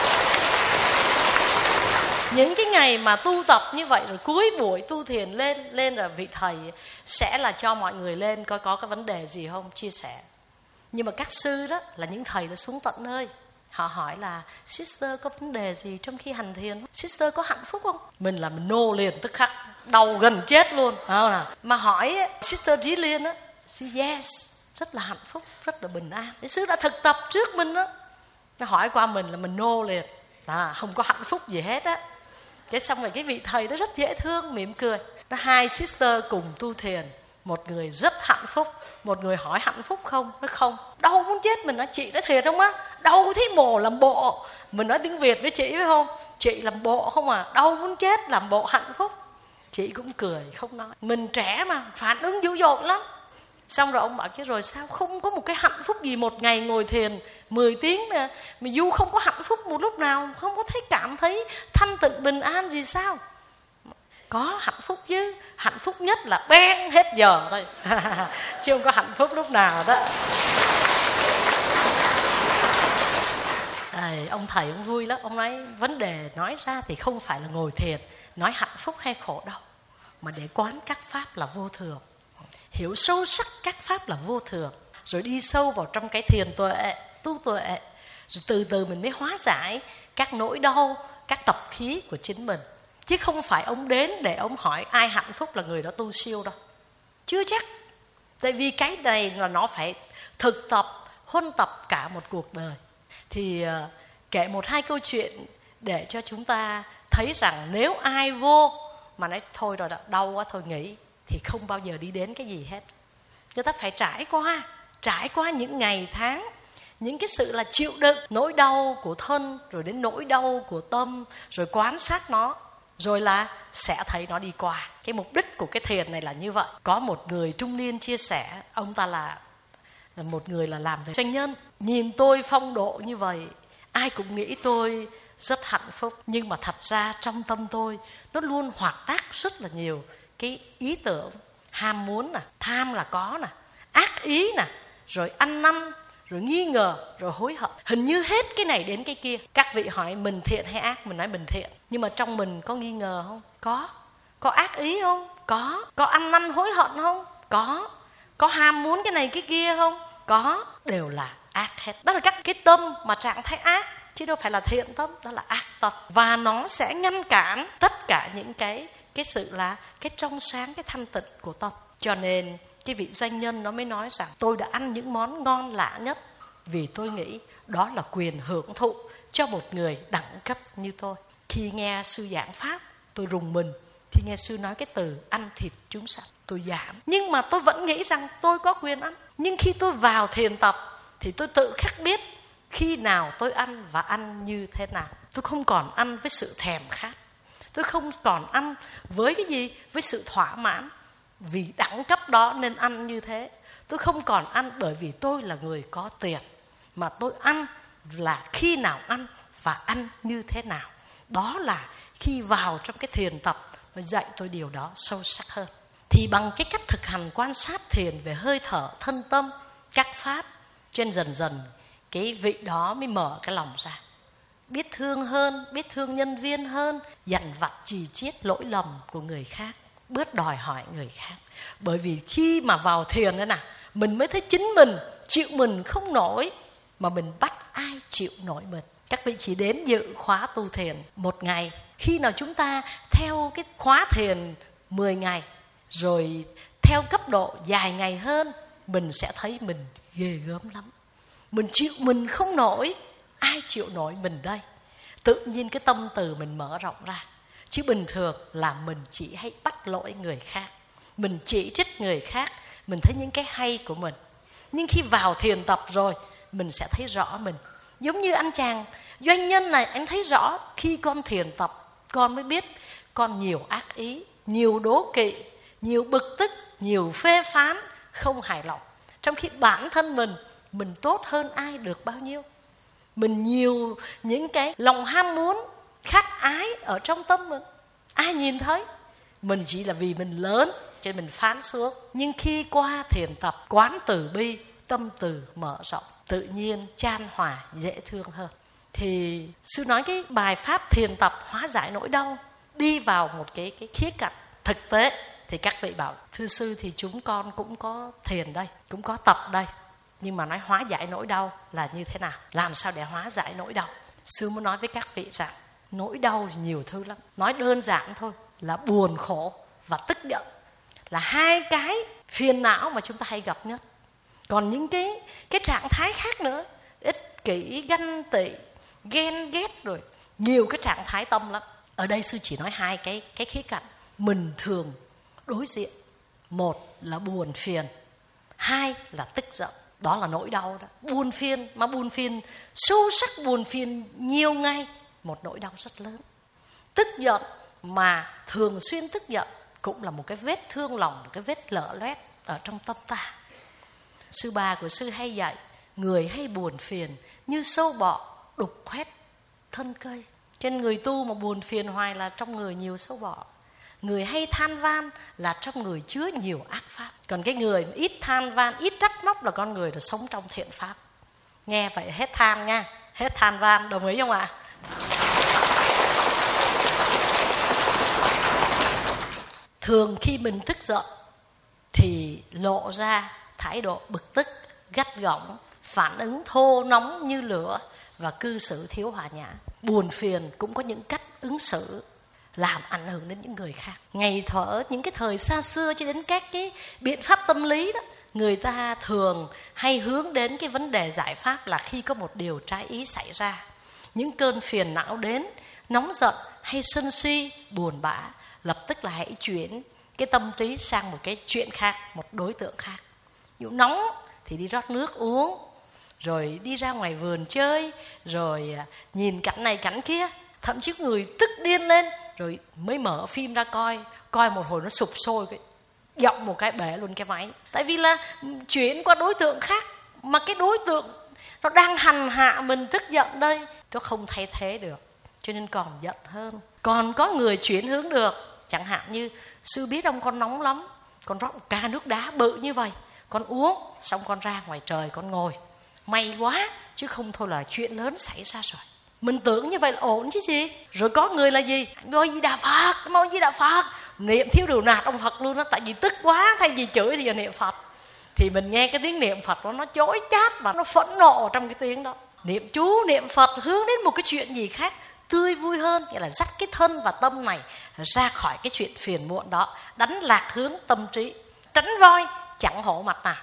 Những cái ngày mà tu tập như vậy, rồi cuối buổi tu thiền lên lên là vị thầy sẽ là cho mọi người lên coi có cái vấn đề gì không, chia sẻ. Nhưng mà các sư đó là những thầy đã xuống tận nơi. Họ hỏi là sister có vấn đề gì trong khi hành thiền, sister có hạnh phúc không? Mình là mình nô liền tức khắc, đau gần chết luôn. Mà hỏi sister Trí Liên á, she yes, rất là hạnh phúc, rất là bình an. Cái sư đã thực tập trước mình đó. Nó hỏi qua mình là mình nô liền, à, không có hạnh phúc gì hết á. Cái xong rồi cái vị thầy đó rất dễ thương, mỉm cười. Nó hai sister cùng tu thiền, một người rất hạnh phúc, một người hỏi hạnh phúc không? Nó không. Đau muốn chết. Mình nói chị nói thiệt không á? Đau thấy mồ làm bộ. Mình nói tiếng Việt với chị phải không? Chị làm bộ không à? Đau muốn chết làm bộ hạnh phúc. Chị cũng cười không nói. Mình trẻ mà phản ứng dữ dội lắm. Xong rồi ông bảo chứ rồi sao, không có một cái hạnh phúc gì một ngày ngồi thiền mười tiếng mà, mà Du không có hạnh phúc một lúc nào, không có thấy cảm thấy thanh tịnh bình an gì sao? Có hạnh phúc chứ, hạnh phúc nhất là beng hết giờ thôi chứ không có hạnh phúc lúc nào đó. À, ông thầy ông vui lắm, ông nói vấn đề nói ra thì không phải là ngồi thiền nói hạnh phúc hay khổ đâu, mà để quán các pháp là vô thường, hiểu sâu sắc các pháp là vô thường, rồi đi sâu vào trong cái thiền tuệ, tu tuệ, rồi từ từ mình mới hóa giải các nỗi đau, các tập khí của chính mình. Chứ không phải ông đến để ông hỏi ai hạnh phúc là người đó tu siêu đâu, chưa chắc. Tại vì cái này là nó phải thực tập, huân tập cả một cuộc đời. Thì uh, kể một hai câu chuyện để cho chúng ta thấy rằng nếu ai vô mà nói thôi rồi đau quá thôi nghỉ, thì không bao giờ đi đến cái gì hết. Người ta phải trải qua, trải qua những ngày tháng, những cái sự là chịu đựng nỗi đau của thân, rồi đến nỗi đau của tâm, rồi quan sát nó, rồi là sẽ thấy nó đi qua. Cái mục đích của cái thiền này là như vậy. Có một người trung niên chia sẻ, ông ta là một người là làm về doanh nhân. Nhìn tôi phong độ như vậy, ai cũng nghĩ tôi rất hạnh phúc. Nhưng mà thật ra trong tâm tôi nó luôn hoạt tác rất là nhiều cái ý tưởng, ham muốn nè, tham là có nè, ác ý nè, rồi ăn năn, rồi nghi ngờ, rồi hối hận. Hình như hết cái này đến cái kia. Các vị hỏi mình thiện hay ác, mình nói mình thiện. Nhưng mà trong mình có nghi ngờ không? Có. Có ác ý không? Có. Có ăn năn hối hận không? Có. Có ham muốn cái này cái kia không? Có. Đều là ác hết. Đó là các cái tâm mà trạng thái ác, chứ đâu phải là thiện tâm, đó là ác tâm. Và nó sẽ ngăn cản tất cả những cái cái sự là cái trong sáng, cái thanh tịnh của tâm. Cho nên cái vị doanh nhân nó mới nói rằng tôi đã ăn những món ngon lạ nhất vì tôi nghĩ đó là quyền hưởng thụ cho một người đẳng cấp như tôi. Khi nghe sư giảng pháp, tôi rùng mình. Khi nghe sư nói cái từ ăn thịt chúng sanh, tôi giảm. Nhưng mà tôi vẫn nghĩ rằng tôi có quyền ăn. Nhưng khi tôi vào thiền tập thì tôi tự khắc biết khi nào tôi ăn và ăn như thế nào. Tôi không còn ăn với sự thèm khát. Tôi không còn ăn với cái gì? Với sự thỏa mãn. Vì đẳng cấp đó nên ăn như thế. Tôi không còn ăn bởi vì tôi là người có tiền, mà tôi ăn là khi nào ăn và ăn như thế nào. Đó là khi vào trong cái thiền tập nó dạy tôi điều đó sâu sắc hơn. Thì bằng cái cách thực hành quan sát thiền về hơi thở, thân tâm, các pháp, trên dần dần cái vị đó mới mở cái lòng ra, biết thương hơn, biết thương nhân viên hơn, dằn vặt chì chiết lỗi lầm của người khác, bớt đòi hỏi người khác. Bởi vì khi mà vào thiền đó nè, mình mới thấy chính mình chịu mình không nổi, mà mình bắt ai chịu nổi mình. Các vị chỉ đến dự khóa tu thiền một ngày. Khi nào chúng ta theo cái khóa thiền mười ngày, rồi theo cấp độ dài ngày hơn, mình sẽ thấy mình ghê gớm lắm. Mình chịu mình không nổi, ai chịu nổi mình đây? Tự nhiên cái tâm từ mình mở rộng ra. Chứ bình thường là mình chỉ hay bắt lỗi người khác, mình chỉ trích người khác, mình thấy những cái hay của mình. Nhưng khi vào thiền tập rồi, mình sẽ thấy rõ mình. Giống như anh chàng doanh nhân này, anh thấy rõ khi con thiền tập, con mới biết con nhiều ác ý, nhiều đố kỵ, nhiều bực tức, nhiều phê phán, không hài lòng. Trong khi bản thân mình, mình tốt hơn ai được bao nhiêu. Mình nhiều những cái lòng ham muốn, khát ái ở trong tâm mình. Ai nhìn thấy? Mình chỉ là vì mình lớn cho nên mình phán xuống. Nhưng khi qua thiền tập, quán từ bi, tâm từ mở rộng, tự nhiên chan hòa dễ thương hơn. Thì sư nói cái bài pháp thiền tập hóa giải nỗi đau đi vào một cái, cái khía cạnh thực tế. Thì các vị bảo, thưa sư thì chúng con cũng có thiền đây, cũng có tập đây, nhưng mà nói hóa giải nỗi đau là như thế nào? Làm sao để hóa giải nỗi đau? Sư muốn nói với các vị rằng nỗi đau nhiều thứ lắm. Nói đơn giản thôi là buồn khổ và tức giận là hai cái phiền não mà chúng ta hay gặp nhất. Còn những cái, cái trạng thái khác nữa, ích kỷ, ganh tị, ghen ghét, rồi nhiều cái trạng thái tâm lắm. Ở đây sư chỉ nói hai cái, cái khía cạnh mình thường đối diện. Một là buồn phiền, hai là tức giận. Đó là nỗi đau đó. Buồn phiền, mà buồn phiền sâu sắc, buồn phiền nhiều ngày, một nỗi đau rất lớn. Tức giận mà thường xuyên tức giận cũng là một cái vết thương lòng, một cái vết lở loét ở trong tâm ta. Sư bà của sư hay dạy, người hay buồn phiền như sâu bọ đục khoét thân cây. Trên người tu mà buồn phiền hoài là trong người nhiều sâu bọ. Người hay than van là trong người chứa nhiều ác pháp. Còn cái người ít than van, ít trách móc là con người là sống trong thiện pháp. Nghe vậy hết than nha, hết than van, đồng ý không ạ? Thường khi mình tức giận thì lộ ra thái độ bực tức, gắt gỏng, phản ứng thô nóng như lửa và cư xử thiếu hòa nhã. Buồn phiền cũng có những cách ứng xử làm ảnh hưởng đến những người khác. Ngày thở những cái thời xa xưa cho đến các cái biện pháp tâm lý đó, người ta thường hay hướng đến cái vấn đề giải pháp là khi có một điều trái ý xảy ra, những cơn phiền não đến, nóng giận hay sân si, buồn bã, lập tức là hãy chuyển cái tâm trí sang một cái chuyện khác, một đối tượng khác. Ví dụ nóng thì đi rót nước uống, rồi đi ra ngoài vườn chơi, rồi nhìn cảnh này cảnh kia. Thậm chí người tức điên lên rồi mới mở phim ra coi, coi một hồi nó sụp sôi, cái giọng một cái bể luôn cái máy. Tại vì là chuyển qua đối tượng khác, mà cái đối tượng nó đang hành hạ mình tức giận đây, nó không thay thế được, cho nên còn giận hơn. Còn có người chuyển hướng được, chẳng hạn như sư biết ông con nóng lắm, con rót một ca nước đá bự như vậy, con uống xong con ra ngoài trời con ngồi, may quá chứ không thôi là chuyện lớn xảy ra rồi. Mình tưởng như vậy là ổn chứ gì. Rồi có người là gì, Mô Di Đà Phật, Mô Di Đà Phật, niệm thiếu điều nạt ông Phật luôn đó. Tại vì tức quá, thay vì chửi thì giờ niệm Phật. Thì mình nghe cái tiếng niệm Phật đó nó chói chát và nó phẫn nộ trong cái tiếng đó. Niệm chú, niệm Phật hướng đến một cái chuyện gì khác tươi vui hơn, nghĩa là dắt cái thân và tâm này ra khỏi cái chuyện phiền muộn đó, đánh lạc hướng tâm trí, tránh voi chẳng hổ mặt nào.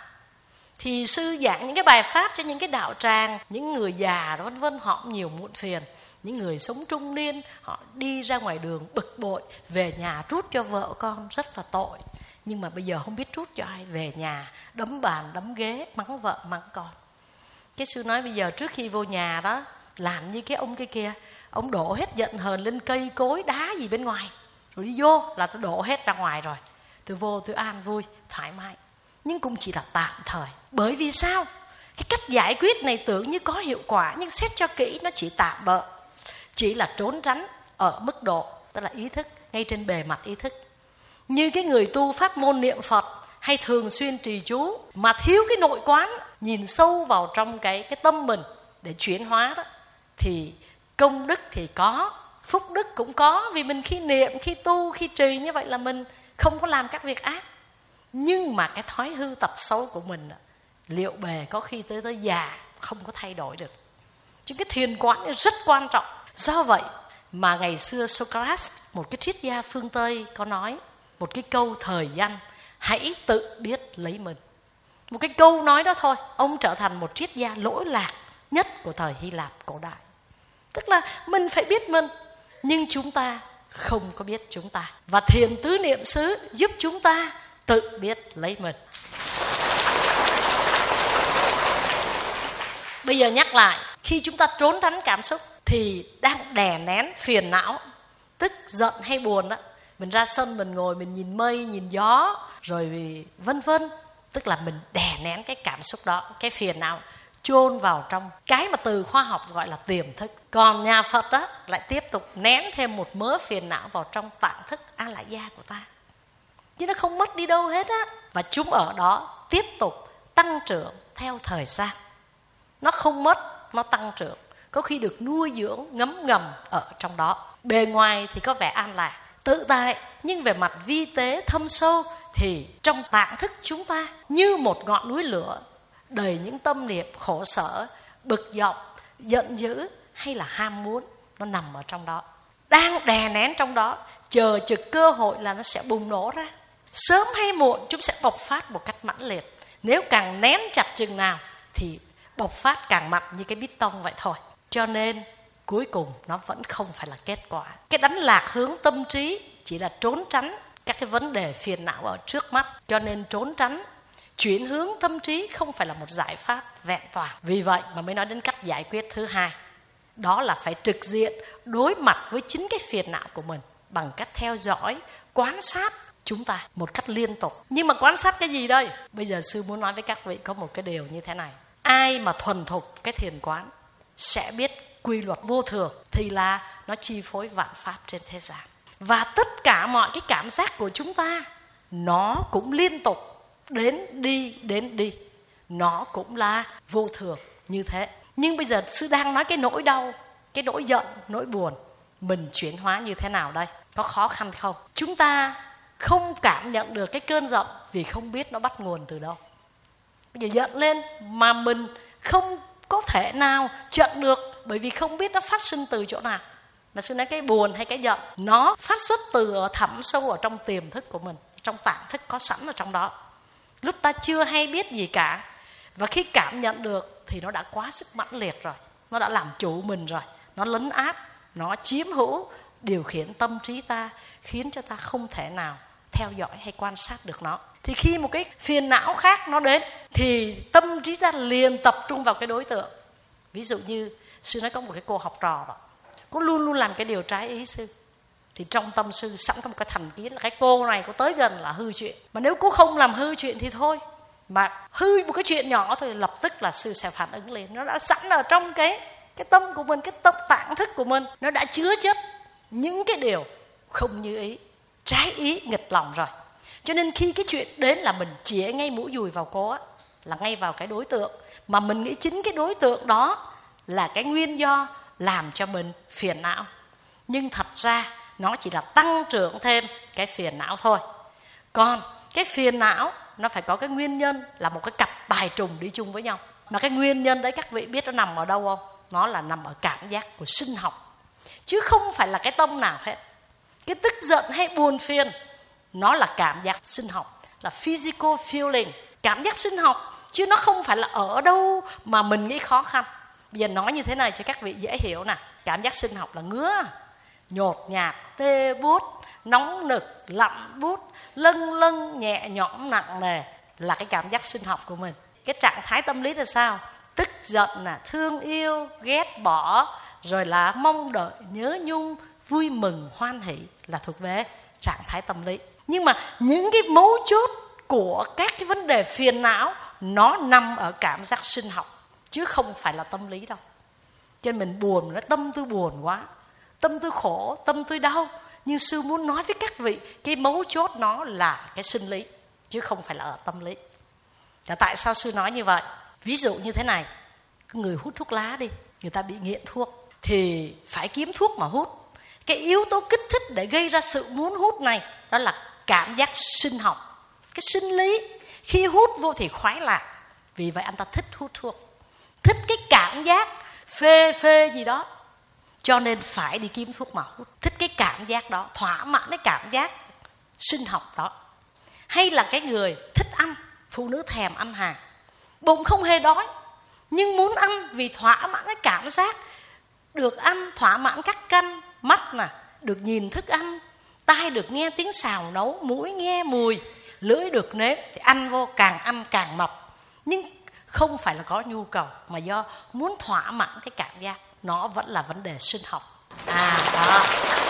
Thì sư giảng những cái bài pháp cho những cái đạo tràng, những người già vân vân, họ nhiều muộn phiền. Những người sống trung niên, họ đi ra ngoài đường bực bội, về nhà trút cho vợ con rất là tội. Nhưng mà bây giờ không biết trút cho ai, về nhà đấm bàn đấm ghế, mắng vợ mắng con. Cái sư nói bây giờ trước khi vô nhà đó, làm như cái ông kia kia, ông đổ hết giận hờn lên cây cối đá gì bên ngoài, rồi đi vô là tôi đổ hết ra ngoài rồi. Tôi vô tôi an vui, thoải mái. Nhưng cũng chỉ là tạm thời. Bởi vì sao? Cái cách giải quyết này tưởng như có hiệu quả, nhưng xét cho kỹ nó chỉ tạm bợ, chỉ là trốn tránh ở mức độ, tức là ý thức, ngay trên bề mặt ý thức. Như cái người tu pháp môn niệm Phật hay thường xuyên trì chú mà thiếu cái nội quán, nhìn sâu vào trong cái, cái tâm mình để chuyển hóa đó, thì công đức thì có, phúc đức cũng có. Vì mình khi niệm, khi tu, khi trì như vậy là mình không có làm các việc ác. Nhưng mà cái thói hư tật xấu của mình liệu bề có khi tới tới già không có thay đổi được. Chứ cái thiền quán rất quan trọng. Do vậy mà ngày xưa Socrates, một cái triết gia phương Tây, có nói một cái câu thời danh: hãy tự biết lấy mình. Một cái câu nói đó thôi, ông trở thành một triết gia lỗi lạc nhất của thời Hy Lạp cổ đại. Tức là mình phải biết mình, nhưng chúng ta không có biết chúng ta. Và thiền tứ niệm xứ giúp chúng ta tự biết lấy mình. Bây giờ nhắc lại, khi chúng ta trốn tránh cảm xúc thì đang đè nén phiền não, tức giận hay buồn đó. Mình ra sân mình ngồi mình nhìn mây, nhìn gió, rồi vân vân. Tức là mình đè nén cái cảm xúc đó, cái phiền não, chôn vào trong cái mà từ khoa học gọi là tiềm thức. Còn nhà Phật đó lại tiếp tục nén thêm một mớ phiền não vào trong tạng thức A Lại Gia của ta, chứ nó không mất đi đâu hết á. Và chúng ở đó tiếp tục tăng trưởng theo thời gian. Nó không mất, nó tăng trưởng. Có khi được nuôi dưỡng ngấm ngầm ở trong đó. Bề ngoài thì có vẻ an lạc, tự tại, nhưng về mặt vi tế thâm sâu thì trong tạng thức chúng ta như một ngọn núi lửa đầy những tâm niệm khổ sở, bực dọc, giận dữ hay là ham muốn. Nó nằm ở trong đó, đang đè nén trong đó, chờ trực cơ hội là nó sẽ bùng nổ ra. Sớm hay muộn chúng sẽ bộc phát một cách mãnh liệt. Nếu càng nén chặt chừng nào thì bộc phát càng mạnh, như cái bít tông vậy thôi. Cho nên cuối cùng nó vẫn không phải là kết quả. Cái đánh lạc hướng tâm trí chỉ là trốn tránh các cái vấn đề phiền não ở trước mắt. Cho nên trốn tránh, chuyển hướng tâm trí không phải là một giải pháp vẹn toàn. Vì vậy mà mới nói đến cách giải quyết thứ hai. Đó là phải trực diện đối mặt với chính cái phiền não của mình bằng cách theo dõi, quan sát chúng ta một cách liên tục. Nhưng mà quan sát cái gì đây? Bây giờ sư muốn nói với các vị có một cái điều như thế này. Ai mà thuần thục cái thiền quán sẽ biết quy luật vô thường, thì là nó chi phối vạn pháp trên thế gian. Và tất cả mọi cái cảm giác của chúng ta nó cũng liên tục đến đi đến đi, nó cũng là vô thường như thế. Nhưng bây giờ sư đang nói cái nỗi đau, cái nỗi giận, nỗi buồn, mình chuyển hóa như thế nào đây? Có khó khăn không? Chúng ta không cảm nhận được cái cơn giận vì không biết nó bắt nguồn từ đâu. Bây giờ giận lên mà mình không có thể nào chặn được, bởi vì không biết nó phát sinh từ chỗ nào. Mà sư nói cái buồn hay cái giận nó phát xuất từ ở thẳm sâu ở trong tiềm thức của mình, trong tạng thức có sẵn ở trong đó. Lúc ta chưa hay biết gì cả, và khi cảm nhận được thì nó đã quá sức mãnh liệt rồi, nó đã làm chủ mình rồi, nó lấn áp, nó chiếm hữu, điều khiển tâm trí ta, khiến cho ta không thể nào theo dõi hay quan sát được nó. Thì khi một cái phiền não khác nó đến thì tâm trí ta liền tập trung vào cái đối tượng. Ví dụ như sư nói có một cái cô học trò đó, cô luôn luôn làm cái điều trái ý sư. Thì trong tâm sư sẵn có một cái thành kiến là cái cô này cô tới gần là hư chuyện. Mà nếu cô không làm hư chuyện thì thôi, mà hư một cái chuyện nhỏ thôi lập tức là sư sẽ phản ứng liền. Nó đã sẵn ở trong cái cái tâm của mình, cái tâm tạng thức của mình, nó đã chứa chấp những cái điều không như ý, trái ý, nghịch lòng rồi. Cho nên khi cái chuyện đến là mình chĩa ngay mũi dùi vào cô á, là ngay vào cái đối tượng, mà mình nghĩ chính cái đối tượng đó là cái nguyên do làm cho mình phiền não. Nhưng thật ra nó chỉ là tăng trưởng thêm cái phiền não thôi. Còn cái phiền não nó phải có cái nguyên nhân là một cái cặp bài trùng đi chung với nhau. Mà cái nguyên nhân đấy các vị biết nó nằm ở đâu không? Nó là nằm ở cảm giác của sinh học, chứ không phải là cái tâm nào hết. Cái tức giận hay buồn phiền nó là cảm giác sinh học, là physical feeling, cảm giác sinh học, chứ nó không phải là ở đâu mà mình nghĩ khó khăn. Bây giờ nói như thế này cho các vị dễ hiểu nè. Cảm giác sinh học là ngứa, nhột nhạt, tê buốt, nóng nực, lạnh buốt, lâng lâng, nhẹ nhõm, nặng nề là cái cảm giác sinh học của mình. Cái trạng thái tâm lý là sao? Tức giận là thương yêu, ghét bỏ, rồi là mong đợi, nhớ nhung, vui mừng, hoan hỷ là thuộc về trạng thái tâm lý. Nhưng mà những cái mấu chốt của các cái vấn đề phiền não nó nằm ở cảm giác sinh học, chứ không phải là tâm lý đâu. Cho nên mình buồn, nó tâm tư buồn quá, tâm tư khổ, tâm tư đau. Nhưng sư muốn nói với các vị cái mấu chốt nó là cái sinh lý, chứ không phải là ở tâm lý. Và tại sao sư nói như vậy? Ví dụ như thế này, người hút thuốc lá đi, người ta bị nghiện thuốc thì phải kiếm thuốc mà hút. Cái yếu tố kích thích để gây ra sự muốn hút này đó là cảm giác sinh học, cái sinh lý. Khi hút vô thì khoái lạc, vì vậy anh ta thích hút thuốc, thích cái cảm giác phê phê gì đó, cho nên phải đi kiếm thuốc mà hút. Thích cái cảm giác đó, thỏa mãn cái cảm giác sinh học đó. Hay là cái người thích ăn, phụ nữ thèm ăn hàng, bụng không hề đói nhưng muốn ăn vì thỏa mãn cái cảm giác được ăn, thỏa mãn các căn, mắt nè được nhìn thức ăn, tai được nghe tiếng xào nấu, mũi nghe mùi, lưỡi được nếm, thì ăn vô càng ăn càng mập. Nhưng không phải là có nhu cầu, mà do muốn thỏa mãn cái cảm giác. Nó vẫn là vấn đề sinh học. À đó,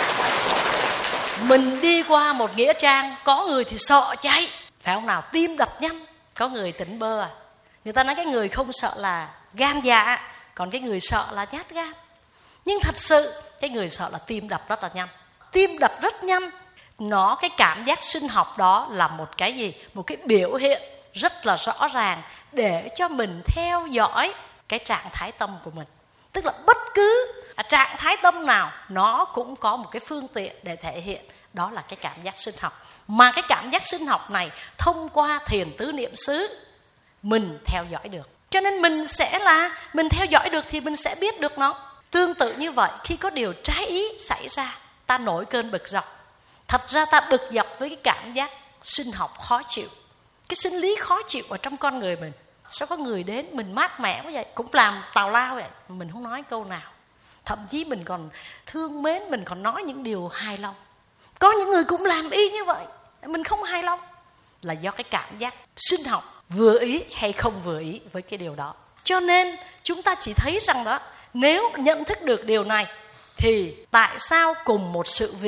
mình đi qua một nghĩa trang, có người thì sợ cháy, phải không nào, tim đập nhanh. Có người tỉnh bơ à. Người ta nói cái người không sợ là gan dạ, còn cái người sợ là nhát gan. Nhưng thật sự cái người sợ là tim đập rất là nhanh. Tim đập rất nhanh, nó cái cảm giác sinh học đó là một cái gì? Một cái biểu hiện rất là rõ ràng để cho mình theo dõi cái trạng thái tâm của mình. Tức là bất cứ trạng thái tâm nào nó cũng có một cái phương tiện để thể hiện, đó là cái cảm giác sinh học. Mà cái cảm giác sinh học này thông qua thiền tứ niệm xứ mình theo dõi được. Cho nên mình sẽ là, mình theo dõi được thì mình sẽ biết được nó. Tương tự như vậy, khi có điều trái ý xảy ra, ta nổi cơn bực dọc. Thật ra ta bực dọc với cái cảm giác sinh học khó chịu, cái sinh lý khó chịu ở trong con người mình. Sao có người đến mình mát mẻ quá vậy, cũng làm tào lao vậy, mình không nói câu nào. Thậm chí mình còn thương mến, mình còn nói những điều hài lòng. Có những người cũng làm y như vậy, mình không hài lòng, là do cái cảm giác sinh học vừa ý hay không vừa ý với cái điều đó. Cho nên chúng ta chỉ thấy rằng đó, nếu nhận thức được điều này thì tại sao cùng một sự việc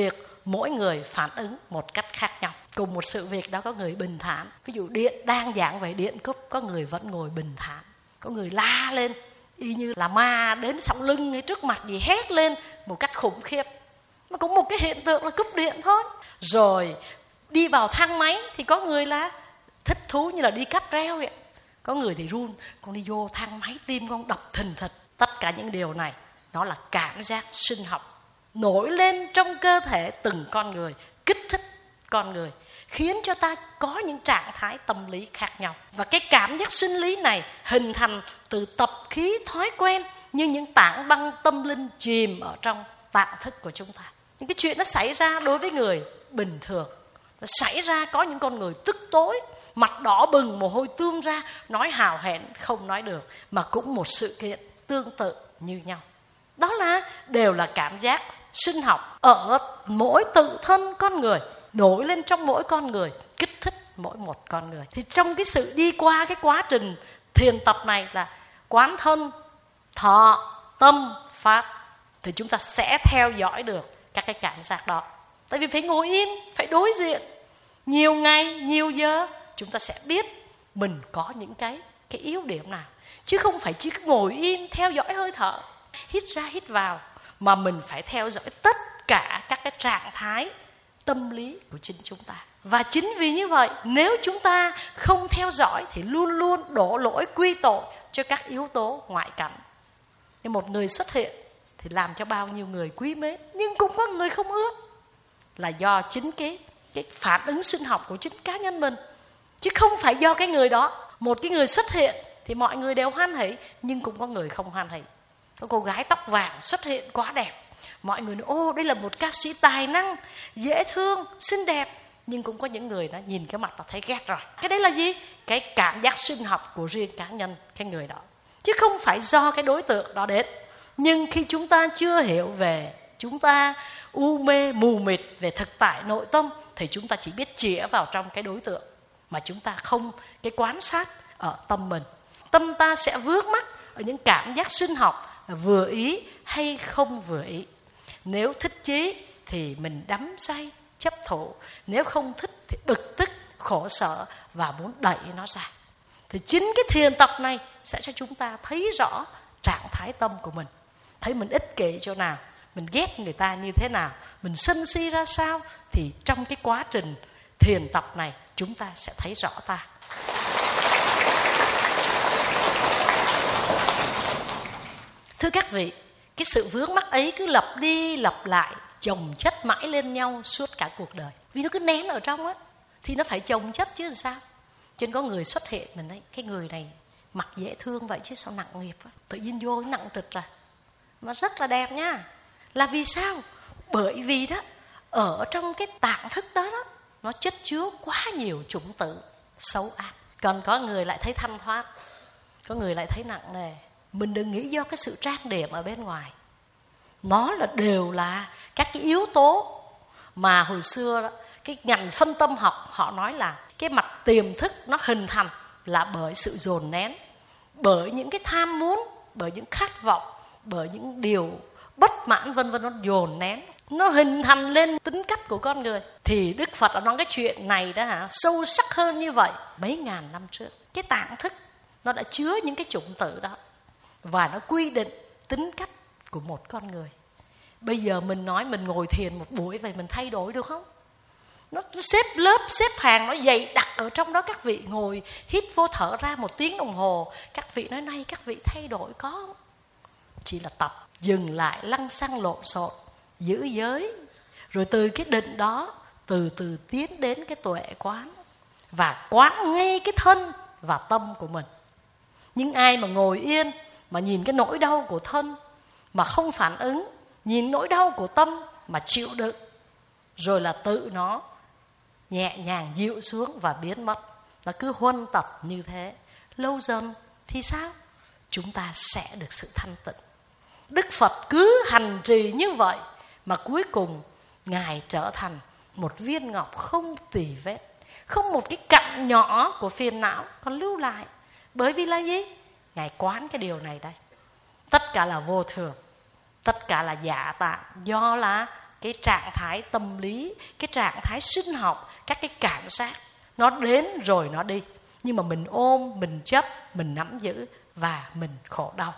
mỗi người phản ứng một cách khác nhau. Cùng một sự việc đó có người bình thản, ví dụ điện đang giảng về điện cúp, có người vẫn ngồi bình thản, có người la lên y như là ma đến sau lưng hay trước mặt gì hét lên một cách khủng khiếp. Mà cũng một cái hiện tượng là cúp điện thôi. Rồi đi vào thang máy thì có người là thích thú như là đi cáp treo vậy, có người thì run, con đi vô thang máy tim con đập thình thịch. Tất cả những điều này nó là cảm giác sinh học nổi lên trong cơ thể từng con người, kích thích con người, khiến cho ta có những trạng thái tâm lý khác nhau. Và cái cảm giác sinh lý này hình thành từ tập khí thói quen, như những tảng băng tâm linh chìm ở trong tạng thức của chúng ta. Những cái chuyện nó xảy ra đối với người bình thường, nó xảy ra có những con người tức tối, mặt đỏ bừng, mồ hôi tuôn ra, nói hào hẹn không nói được, mà cũng một sự kiện tương tự như nhau. Đó là đều là cảm giác sinh học ở mỗi tự thân con người, nổi lên trong mỗi con người, kích thích mỗi một con người. Thì trong cái sự đi qua cái quá trình thiền tập này là quán thân, thọ, tâm, pháp, thì chúng ta sẽ theo dõi được các cái cảm giác đó. Tại vì phải ngồi yên, phải đối diện nhiều ngày, nhiều giờ, chúng ta sẽ biết mình có những cái cái yếu điểm nào. Chứ không phải chỉ ngồi yên theo dõi hơi thở, hít ra hít vào, mà mình phải theo dõi tất cả các cái trạng thái tâm lý của chính chúng ta. Và chính vì như vậy, nếu chúng ta không theo dõi thì luôn luôn đổ lỗi quy tội cho các yếu tố ngoại cảnh. Như một người xuất hiện thì làm cho bao nhiêu người quý mến, nhưng cũng có người không ưa, là do chính cái, cái phản ứng sinh học của chính cá nhân mình, chứ không phải do cái người đó. Một cái người xuất hiện thì mọi người đều hoan hỉ, nhưng cũng có người không hoan hỉ. Có cô gái tóc vàng xuất hiện quá đẹp, mọi người nói ô đây là một ca sĩ tài năng, dễ thương, xinh đẹp, nhưng cũng có những người đó nhìn cái mặt là thấy ghét rồi. Cái đấy là gì? Cái cảm giác sinh học của riêng cá nhân cái người đó, chứ không phải do cái đối tượng đó đến. Nhưng khi chúng ta chưa hiểu về, chúng ta u mê mù mịt về thực tại nội tâm, thì chúng ta chỉ biết chĩa vào trong cái đối tượng, mà chúng ta không cái quan sát ở tâm mình. Tâm ta sẽ vướng mắc ở những cảm giác sinh học vừa ý hay không vừa ý. Nếu thích chí thì mình đắm say, chấp thủ. Nếu không thích thì bực tức, khổ sở và muốn đẩy nó ra. Thì chính cái thiền tập này sẽ cho chúng ta thấy rõ trạng thái tâm của mình. Thấy mình ích kỷ chỗ nào, mình ghét người ta như thế nào, mình sân si ra sao. Thì trong cái quá trình thiền tập này chúng ta sẽ thấy rõ ta. Thưa các vị, cái sự vướng mắc ấy cứ lặp đi lặp lại, chồng chất mãi lên nhau suốt cả cuộc đời. Vì nó cứ nén ở trong á, thì nó phải chồng chất chứ làm sao. Cho nên có người xuất hiện, mình thấy cái người này mặt dễ thương vậy chứ sao nặng nghiệp á. Tự nhiên vô nặng trịch ra, mà rất là đẹp nha. Là vì sao? Bởi vì đó, ở trong cái tạng thức đó, đó nó chất chứa quá nhiều chủng tử xấu ác. Còn có người lại thấy thanh thoát, có người lại thấy nặng nề. Mình đừng nghĩ do cái sự trang điểm ở bên ngoài. Nó là đều là các cái yếu tố mà hồi xưa đó, cái ngành phân tâm học họ nói là cái mặt tiềm thức nó hình thành là bởi sự dồn nén, bởi những cái tham muốn, bởi những khát vọng, bởi những điều bất mãn vân vân, nó dồn nén, nó hình thành lên tính cách của con người. Thì Đức Phật đã nói cái chuyện này đó hả, sâu sắc hơn như vậy mấy ngàn năm trước. Cái tạng thức nó đã chứa những cái chủng tử đó, và nó quy định tính cách của một con người. Bây giờ mình nói mình ngồi thiền một buổi vậy mình thay đổi được không? Nó xếp lớp, xếp hàng, nó dày đặc ở trong đó. Các vị ngồi hít vô thở ra một tiếng đồng hồ, các vị nói nay các vị thay đổi có không? Chỉ là tập, dừng lại lăng xăng lộn xộn, giữ giới. Rồi từ cái định đó từ từ tiến đến cái tuệ quán, và quán ngay cái thân và tâm của mình. Nhưng ai mà ngồi yên mà nhìn cái nỗi đau của thân mà không phản ứng, nhìn nỗi đau của tâm mà chịu đựng, rồi là tự nó nhẹ nhàng dịu xuống và biến mất, nó cứ huân tập như thế, lâu dần thì sao? Chúng ta sẽ được sự thanh tịnh. Đức Phật cứ hành trì như vậy mà cuối cùng Ngài trở thành một viên ngọc không tì vết, không một cái cặn nhỏ của phiền não còn lưu lại. Bởi vì là gì? Ngài quán cái điều này đây. Tất cả là vô thường, tất cả là giả tạm, do là cái trạng thái tâm lý, cái trạng thái sinh học, các cái cảm giác. Nó đến rồi nó đi. Nhưng mà mình ôm, mình chấp, mình nắm giữ và mình khổ đau.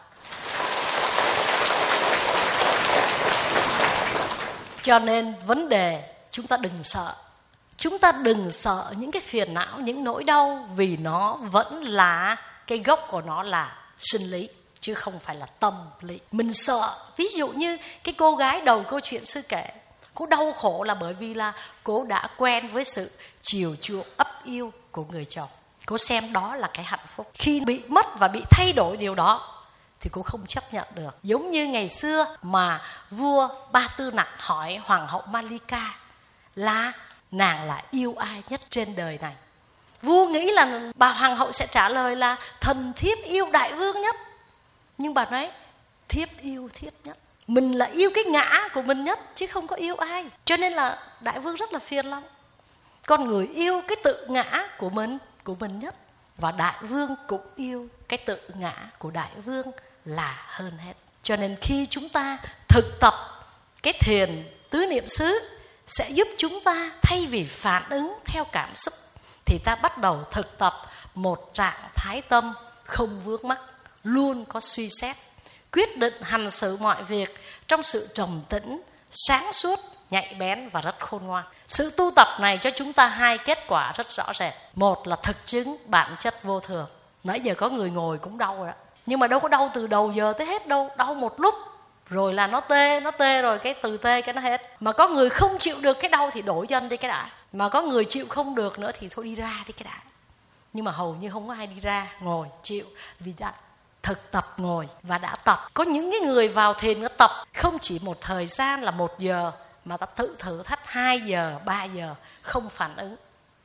Cho nên vấn đề chúng ta đừng sợ. Chúng ta đừng sợ những cái phiền não, những nỗi đau, vì nó vẫn là, cái gốc của nó là sinh lý, chứ không phải là tâm lý. Mình sợ, ví dụ như cái cô gái đầu câu chuyện sư kể, cô đau khổ là bởi vì là cô đã quen với sự chiều chuộng ấp yêu của người chồng. Cô xem đó là cái hạnh phúc. Khi bị mất và bị thay đổi điều đó thì cô không chấp nhận được. Giống như ngày xưa mà vua Ba Tư Nặc hỏi hoàng hậu Malika là nàng là yêu ai nhất trên đời này. Vua nghĩ là bà hoàng hậu sẽ trả lời là thần thiếp yêu đại vương nhất. Nhưng bà nói thiếp yêu thiếp nhất. Mình là yêu cái ngã của mình nhất chứ không có yêu ai. Cho nên là đại vương rất là phiền lắm. Con người yêu cái tự ngã của mình, của mình nhất. Và đại vương cũng yêu cái tự ngã của đại vương là hơn hết. Cho nên khi chúng ta thực tập cái thiền tứ niệm xứ sẽ giúp chúng ta thay vì phản ứng theo cảm xúc thì ta bắt đầu thực tập một trạng thái tâm không vướng mắc, luôn có suy xét, quyết định hành xử mọi việc trong sự trầm tĩnh, sáng suốt, nhạy bén và rất khôn ngoan. Sự tu tập này cho chúng ta hai kết quả rất rõ rệt. Một là thực chứng bản chất vô thường. Nãy giờ có người ngồi cũng đau rồi đó. Nhưng mà đâu có đau từ đầu giờ tới hết đâu. Đau một lúc rồi là nó tê, nó tê rồi cái từ tê cái nó hết. Mà có người không chịu được cái đau thì đổi chân đi cái đã. Mà có người chịu không được nữa thì thôi đi ra đi cái đã. Nhưng mà hầu như không có ai đi ra, ngồi, chịu. Vì đã thực tập ngồi và đã tập. Có những cái người vào thiền nó tập không chỉ một thời gian là một giờ, mà ta tự thử thách hai giờ, ba giờ không phản ứng.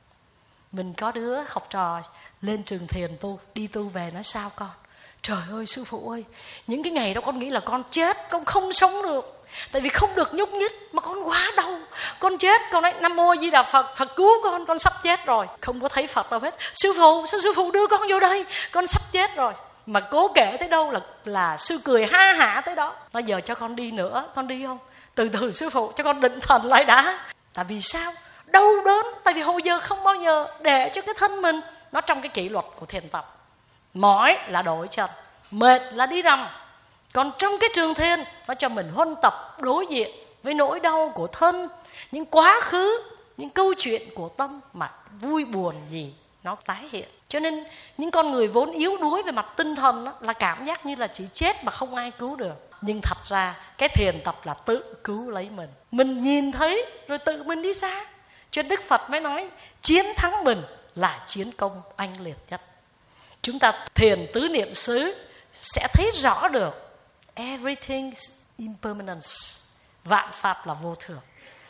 Mình có đứa học trò lên trường thiền tu, đi tu về nói sao con? Trời ơi sư phụ ơi, những cái ngày đó con nghĩ là con chết, con không sống được. Tại vì không được nhúc nhích mà con quá đau. Con chết, con nói Nam Mô Di Đà Phật, Phật cứu con, con sắp chết rồi. Không có thấy Phật đâu hết. Sư phụ, sao sư phụ đưa con vô đây? Con sắp chết rồi. Mà cố kể tới đâu là là sư cười ha hả tới đó. Nói giờ cho con đi nữa, con đi không? Từ từ sư phụ, cho con định thần lại đã. Tại vì sao? Đau đớn. Tại vì hồi giờ không bao giờ để cho cái thân mình nó trong cái kỷ luật của thiền tập. Mỏi là đổi chân, mệt là đi nằm. Còn trong cái trường thiền, nó cho mình huân tập đối diện với nỗi đau của thân, những quá khứ, những câu chuyện của tâm mà vui buồn gì nó tái hiện. Cho nên những con người vốn yếu đuối về mặt tinh thần đó, là cảm giác như là chỉ chết mà không ai cứu được. Nhưng thật ra cái thiền tập là tự cứu lấy mình. Mình nhìn thấy rồi tự mình đi ra. Cho Đức Phật mới nói chiến thắng mình là chiến công oanh liệt nhất. Chúng ta thiền tứ niệm xứ sẽ thấy rõ được everything is impermanence. Vạn pháp là vô thường.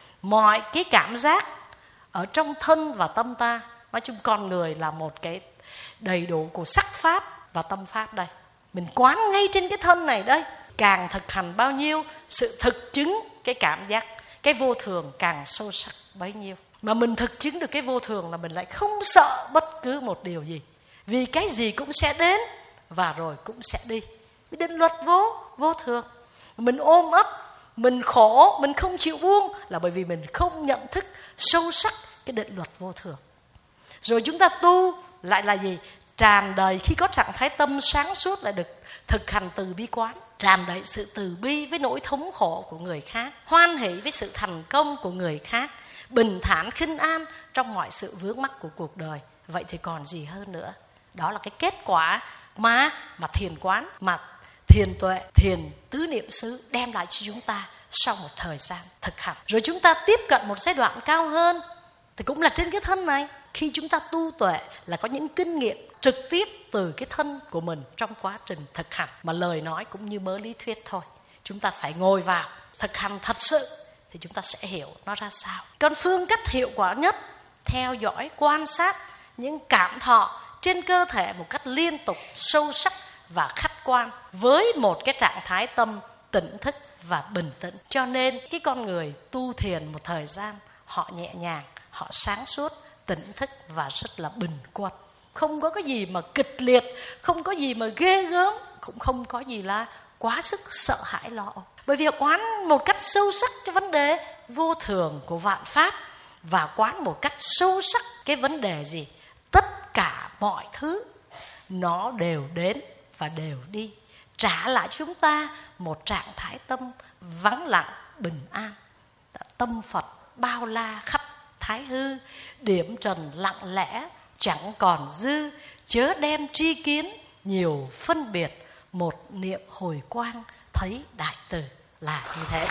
Mọi cái cảm giác ở trong thân và tâm ta, nói chung con người là một cái đầy đủ của sắc pháp và tâm pháp đây. Mình quán ngay trên cái thân này đây. Càng thực hành bao nhiêu, sự thực chứng cái cảm giác, cái vô thường càng sâu sắc bấy nhiêu. Mà mình thực chứng được cái vô thường là mình lại không sợ bất cứ một điều gì. Vì cái gì cũng sẽ đến và rồi cũng sẽ đi. Định luật vô, vô thường. Mình ôm ấp, mình khổ, mình không chịu buông là bởi vì mình không nhận thức sâu sắc cái định luật vô thường. Rồi chúng ta tu lại là gì? Tràn đầy, khi có trạng thái tâm sáng suốt lại được thực hành từ bi quán. Tràn đầy sự từ bi với nỗi thống khổ của người khác, hoan hỷ với sự thành công của người khác, bình thản khinh an trong mọi sự vướng mắc của cuộc đời. Vậy thì còn gì hơn nữa? Đó là cái kết quả mà mà thiền quán, mà thiền tuệ, thiền tứ niệm xứ đem lại cho chúng ta sau một thời gian thực hành. Rồi chúng ta tiếp cận một giai đoạn cao hơn thì cũng là trên cái thân này. Khi chúng ta tu tuệ là có những kinh nghiệm trực tiếp từ cái thân của mình trong quá trình thực hành. Mà lời nói cũng như mớ lý thuyết thôi. Chúng ta phải ngồi vào thực hành thật sự thì chúng ta sẽ hiểu nó ra sao. Còn phương cách hiệu quả nhất, theo dõi, quan sát những cảm thọ trên cơ thể một cách liên tục, sâu sắc và khách quan với một cái trạng thái tâm tỉnh thức và bình tĩnh. Cho nên cái con người tu thiền một thời gian, họ nhẹ nhàng, họ sáng suốt, tỉnh thức và rất là bình quân. Không có cái gì mà kịch liệt, không có gì mà ghê gớm, cũng không có gì là quá sức sợ hãi lo âu. Bởi vì họ quán một cách sâu sắc cái vấn đề vô thường của vạn pháp và quán một cách sâu sắc cái vấn đề gì? Tất cả mọi thứ nó đều đến và đều đi, trả lại chúng ta một trạng thái tâm vắng lặng, bình an. Tâm Phật bao la khắp thái hư, điểm trần lặng lẽ, chẳng còn dư, chớ đem tri kiến nhiều phân biệt, một niệm hồi quang thấy đại từ, là như thế.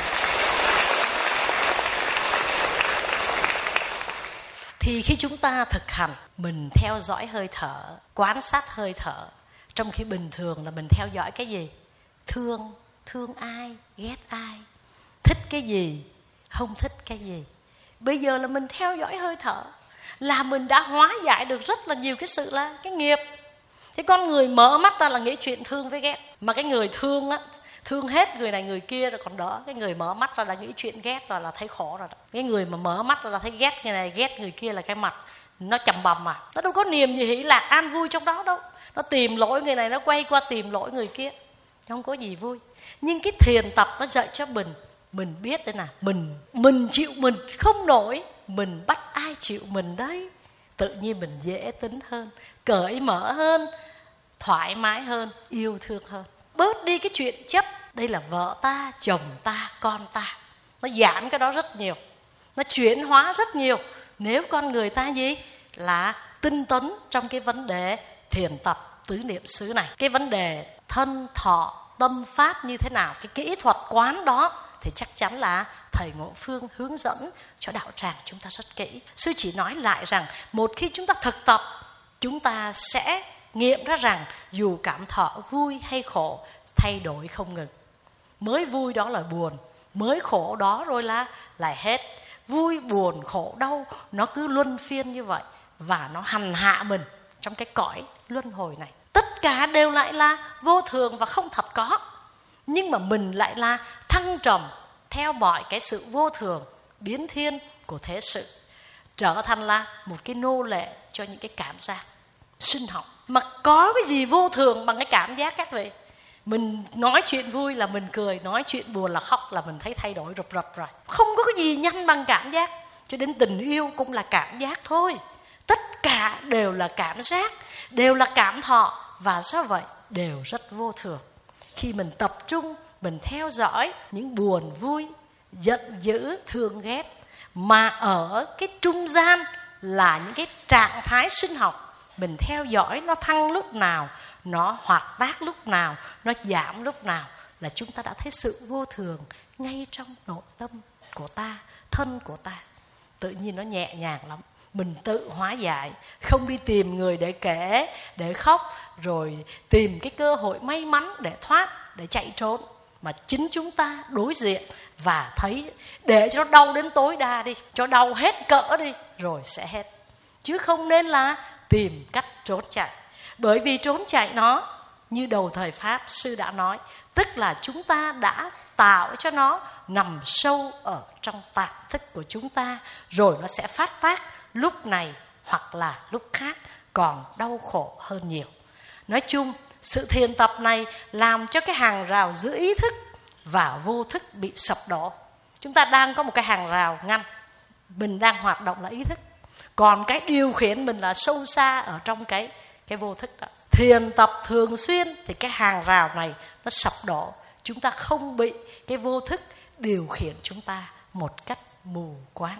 Thì khi chúng ta thực hành, mình theo dõi hơi thở, quan sát hơi thở, trong khi bình thường là mình theo dõi cái gì? Thương, thương ai, ghét ai, thích cái gì, không thích cái gì. Bây giờ là mình theo dõi hơi thở, là mình đã hóa giải được rất là nhiều cái sự là cái nghiệp. Thế con người mở mắt ra là nghĩ chuyện thương với ghét. Mà cái người thương á, thương hết người này người kia rồi còn đỡ. Cái người mở mắt ra là nghĩ chuyện ghét rồi là thấy khổ rồi đó. Cái người mà mở mắt ra là thấy ghét người này ghét người kia là cái mặt nó chầm bầm mà. Nó đâu có niềm gì hỷ lạc an vui trong đó đâu. Nó tìm lỗi người này, nó quay qua tìm lỗi người kia, không có gì vui. Nhưng cái thiền tập nó dạy cho mình, mình biết đấy nè, mình mình chịu mình không nổi, mình bắt ai chịu mình đấy. Tự nhiên mình dễ tính hơn, cởi mở hơn, thoải mái hơn, yêu thương hơn. Bớt đi cái chuyện chấp, đây là vợ ta, chồng ta, con ta. Nó giảm cái đó rất nhiều, nó chuyển hóa rất nhiều. Nếu con người ta gì là tinh tấn trong cái vấn đề thiền tập tứ niệm xứ này, cái vấn đề thân thọ tâm pháp như thế nào, cái kỹ thuật quán đó thì chắc chắn là thầy Ngộ Phương hướng dẫn cho đạo tràng chúng ta rất kỹ. Sư chỉ nói lại rằng một khi chúng ta thực tập, chúng ta sẽ nghiệm ra rằng dù cảm thọ vui hay khổ thay đổi không ngừng. Mới vui đó là buồn, mới khổ đó rồi là lại hết. Vui buồn khổ đau nó cứ luân phiên như vậy và nó hành hạ mình trong cái cõi luân hồi này. Tất cả đều lại là vô thường và không thật có. Nhưng mà mình lại là thăng trầm theo mọi cái sự vô thường biến thiên của thế sự, trở thành là một cái nô lệ cho những cái cảm giác sinh học. Mà có cái gì vô thường bằng cái cảm giác các vị? Mình nói chuyện vui là mình cười, nói chuyện buồn là khóc, là mình thấy thay đổi rụp rập rồi. Không có cái gì nhanh bằng cảm giác. Cho đến tình yêu cũng là cảm giác thôi. Tất cả đều là cảm giác, đều là cảm thọ, và do vậy đều rất vô thường. Khi mình tập trung, mình theo dõi những buồn vui, giận dữ, thương ghét, mà ở cái trung gian là những cái trạng thái sinh học. Mình theo dõi nó thăng lúc nào, nó hoạt tác lúc nào, nó giảm lúc nào, là chúng ta đã thấy sự vô thường ngay trong nội tâm của ta, thân của ta. Tự nhiên nó nhẹ nhàng lắm. Mình tự hóa giải, không đi tìm người để kể, để khóc, rồi tìm cái cơ hội may mắn để thoát, để chạy trốn. Mà chính chúng ta đối diện và thấy, để cho nó đau đến tối đa đi, cho đau hết cỡ đi, rồi sẽ hết. Chứ không nên là tìm cách trốn chạy. Bởi vì trốn chạy nó, như đầu thời Pháp sư đã nói, tức là chúng ta đã tạo cho nó nằm sâu ở trong tạng thức của chúng ta, rồi nó sẽ phát tác lúc này hoặc là lúc khác, còn đau khổ hơn nhiều. Nói chung, sự thiền tập này làm cho cái hàng rào giữa ý thức và vô thức bị sập đổ. Chúng ta đang có một cái hàng rào ngăn, mình đang hoạt động là ý thức, còn cái điều khiển mình là sâu xa ở trong cái, cái vô thức đó. Thiền tập thường xuyên thì cái hàng rào này nó sập đổ, chúng ta không bị cái vô thức điều khiển chúng ta một cách mù quáng.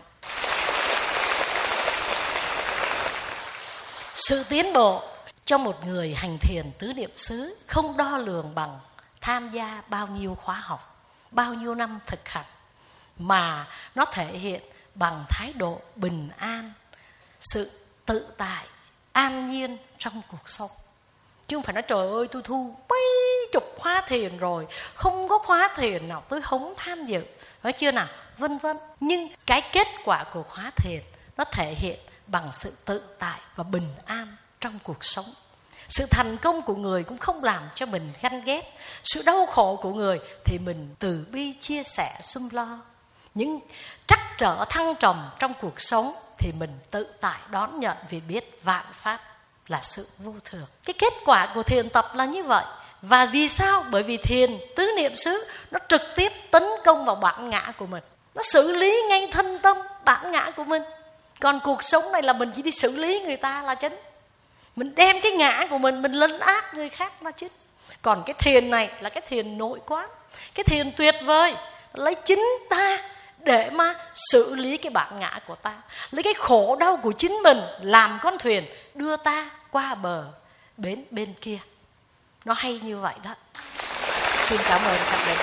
Sự tiến bộ cho một người hành thiền tứ niệm xứ không đo lường bằng tham gia bao nhiêu khóa học, bao nhiêu năm thực hành, mà nó thể hiện bằng thái độ bình an, sự tự tại, an nhiên trong cuộc sống. Chứ không phải nói trời ơi tôi thu mấy chục khóa thiền rồi, không có khóa thiền nào tôi không tham dự, nói chưa nào, vân vân. Nhưng cái kết quả của khóa thiền nó thể hiện bằng sự tự tại và bình an trong cuộc sống. Sự thành công của người cũng không làm cho mình ganh ghét. Sự đau khổ của người thì mình từ bi chia sẻ sum lo. Những trắc trở thăng trầm trong cuộc sống thì mình tự tại đón nhận, vì biết vạn pháp là sự vô thường. Cái kết quả của thiền tập là như vậy. Và vì sao? Bởi vì thiền tứ niệm xứ nó trực tiếp tấn công vào bản ngã của mình. Nó xử lý ngay thân tâm bản ngã của mình. Còn cuộc sống này là mình chỉ đi xử lý người ta là chính. Mình đem cái ngã của mình, mình lấn át người khác là chính. Còn cái thiền này là cái thiền nội quán, cái thiền tuyệt vời, lấy chính ta để mà xử lý cái bản ngã của ta, lấy cái khổ đau của chính mình làm con thuyền đưa ta qua bờ bến bên kia. Nó hay như vậy đó. Xin cảm ơn các bạn.